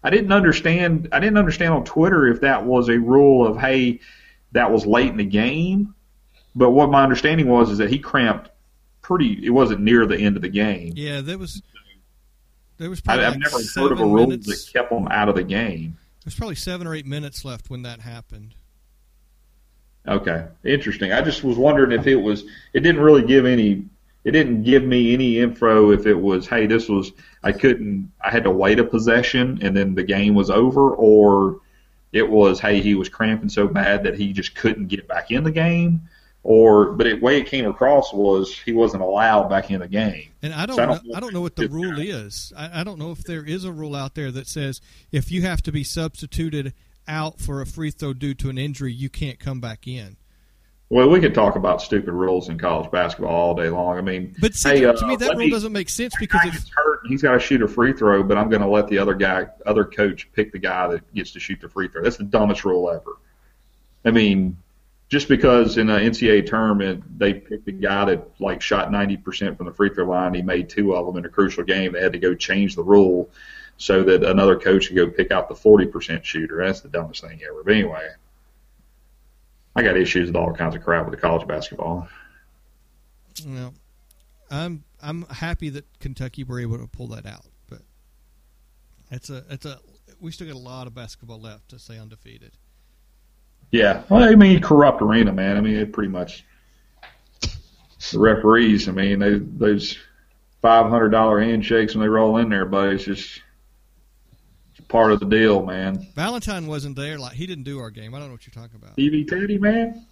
I didn't understand on Twitter if that was a rule of, hey, that was late in the game. But what my understanding was is that he cramped it wasn't near the end of the game. Yeah, there was probably I've never heard of a rule that kept them out of the game. There's probably 7 or 8 minutes left when that happened. Okay, interesting. I just was wondering if it didn't give me any info if it was, hey, I had to wait a possession and then the game was over, or it was, hey, he was cramping so bad that he just couldn't get back in the game, but the way it came across was he wasn't allowed back in the game. And I don't know what the rule is. I don't know if there is a rule out there that says if you have to be substituted out for a free throw due to an injury, you can't come back in. Well, we could talk about stupid rules in college basketball all day long. I mean, but see, to me that rule doesn't make sense because if he's hurt, he's got to shoot a free throw, but I'm going to let the other coach pick the guy that gets to shoot the free throw. That's the dumbest rule ever. I mean, just because in an NCAA tournament they picked a guy that shot 90% from the free throw line, he made 2 of them in a crucial game. They had to go change the rule so that another coach could go pick out the 40% shooter. That's the dumbest thing ever. But anyway, I got issues with all kinds of crap with the college basketball. Well, I'm happy that Kentucky were able to pull that out, but we still got a lot of basketball left to stay undefeated. Yeah, well, I mean, corrupt arena, man. I mean, it pretty much the referees. I mean, those $500 handshakes when they roll in there, but it's just part of the deal, man. Valentine wasn't there. He didn't do our game. I don't know what you're talking about. TV Teddy, man.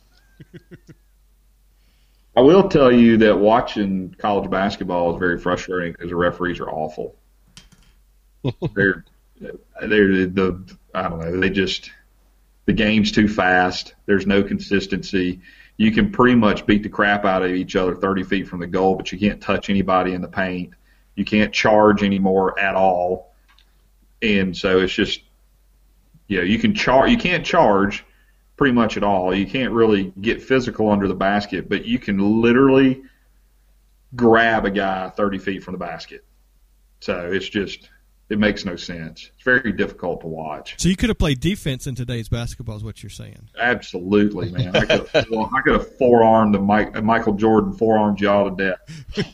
I will tell you that watching college basketball is very frustrating because the referees are awful. they're I don't know. The game's too fast. There's no consistency. You can pretty much beat the crap out of each other 30 feet from the goal, but you can't touch anybody in the paint. You can't charge anymore at all. And so it's just, you can't charge pretty much at all. You can't really get physical under the basket, but you can literally grab a guy 30 feet from the basket. So it makes no sense. It's very difficult to watch. So you could have played defense in today's basketball is what you're saying. Absolutely, man. I could have forearmed Michael Jordan, forearmed y'all to death.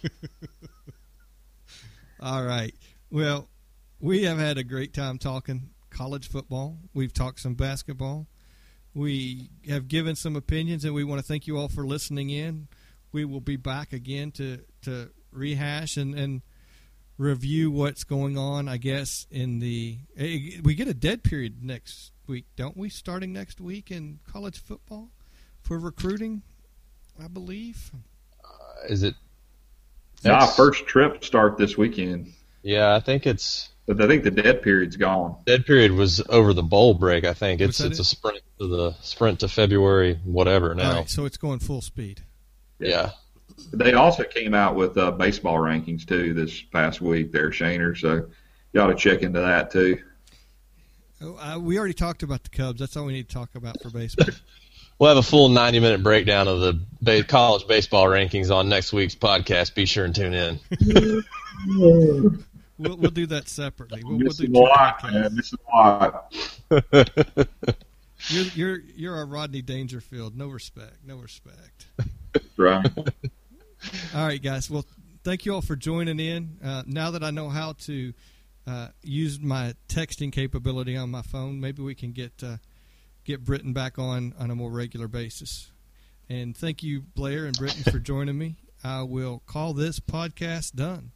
All right. Well, we have had a great time talking college football. We've talked some basketball. We have given some opinions, and we want to thank you all for listening in. We will be back again to rehash and review what's going on, I guess, we get a dead period next week, don't we, starting next week in college football for recruiting, I believe. Is it? First trip start this weekend. Yeah, I think it's... But I think the dead period's gone. Dead period was over the bowl break, I think. It's a sprint to February, whatever now. All right, so it's going full speed. Yeah. They also came out with baseball rankings, too, this past week there, Shaner, so you ought to check into that, too. We already talked about the Cubs. That's all we need to talk about for baseball. We'll have a full 90-minute breakdown of the college baseball rankings on next week's podcast. Be sure and tune in. We'll do that separately. We'll do a lot, man. This is a lot. You're a Rodney Dangerfield. No respect. Right. All right, guys. Well, thank you all for joining in. Now that I know how to use my texting capability on my phone, maybe we can get Britton back on a more regular basis. And thank you, Blair and Britton, for joining me. I will call this podcast done.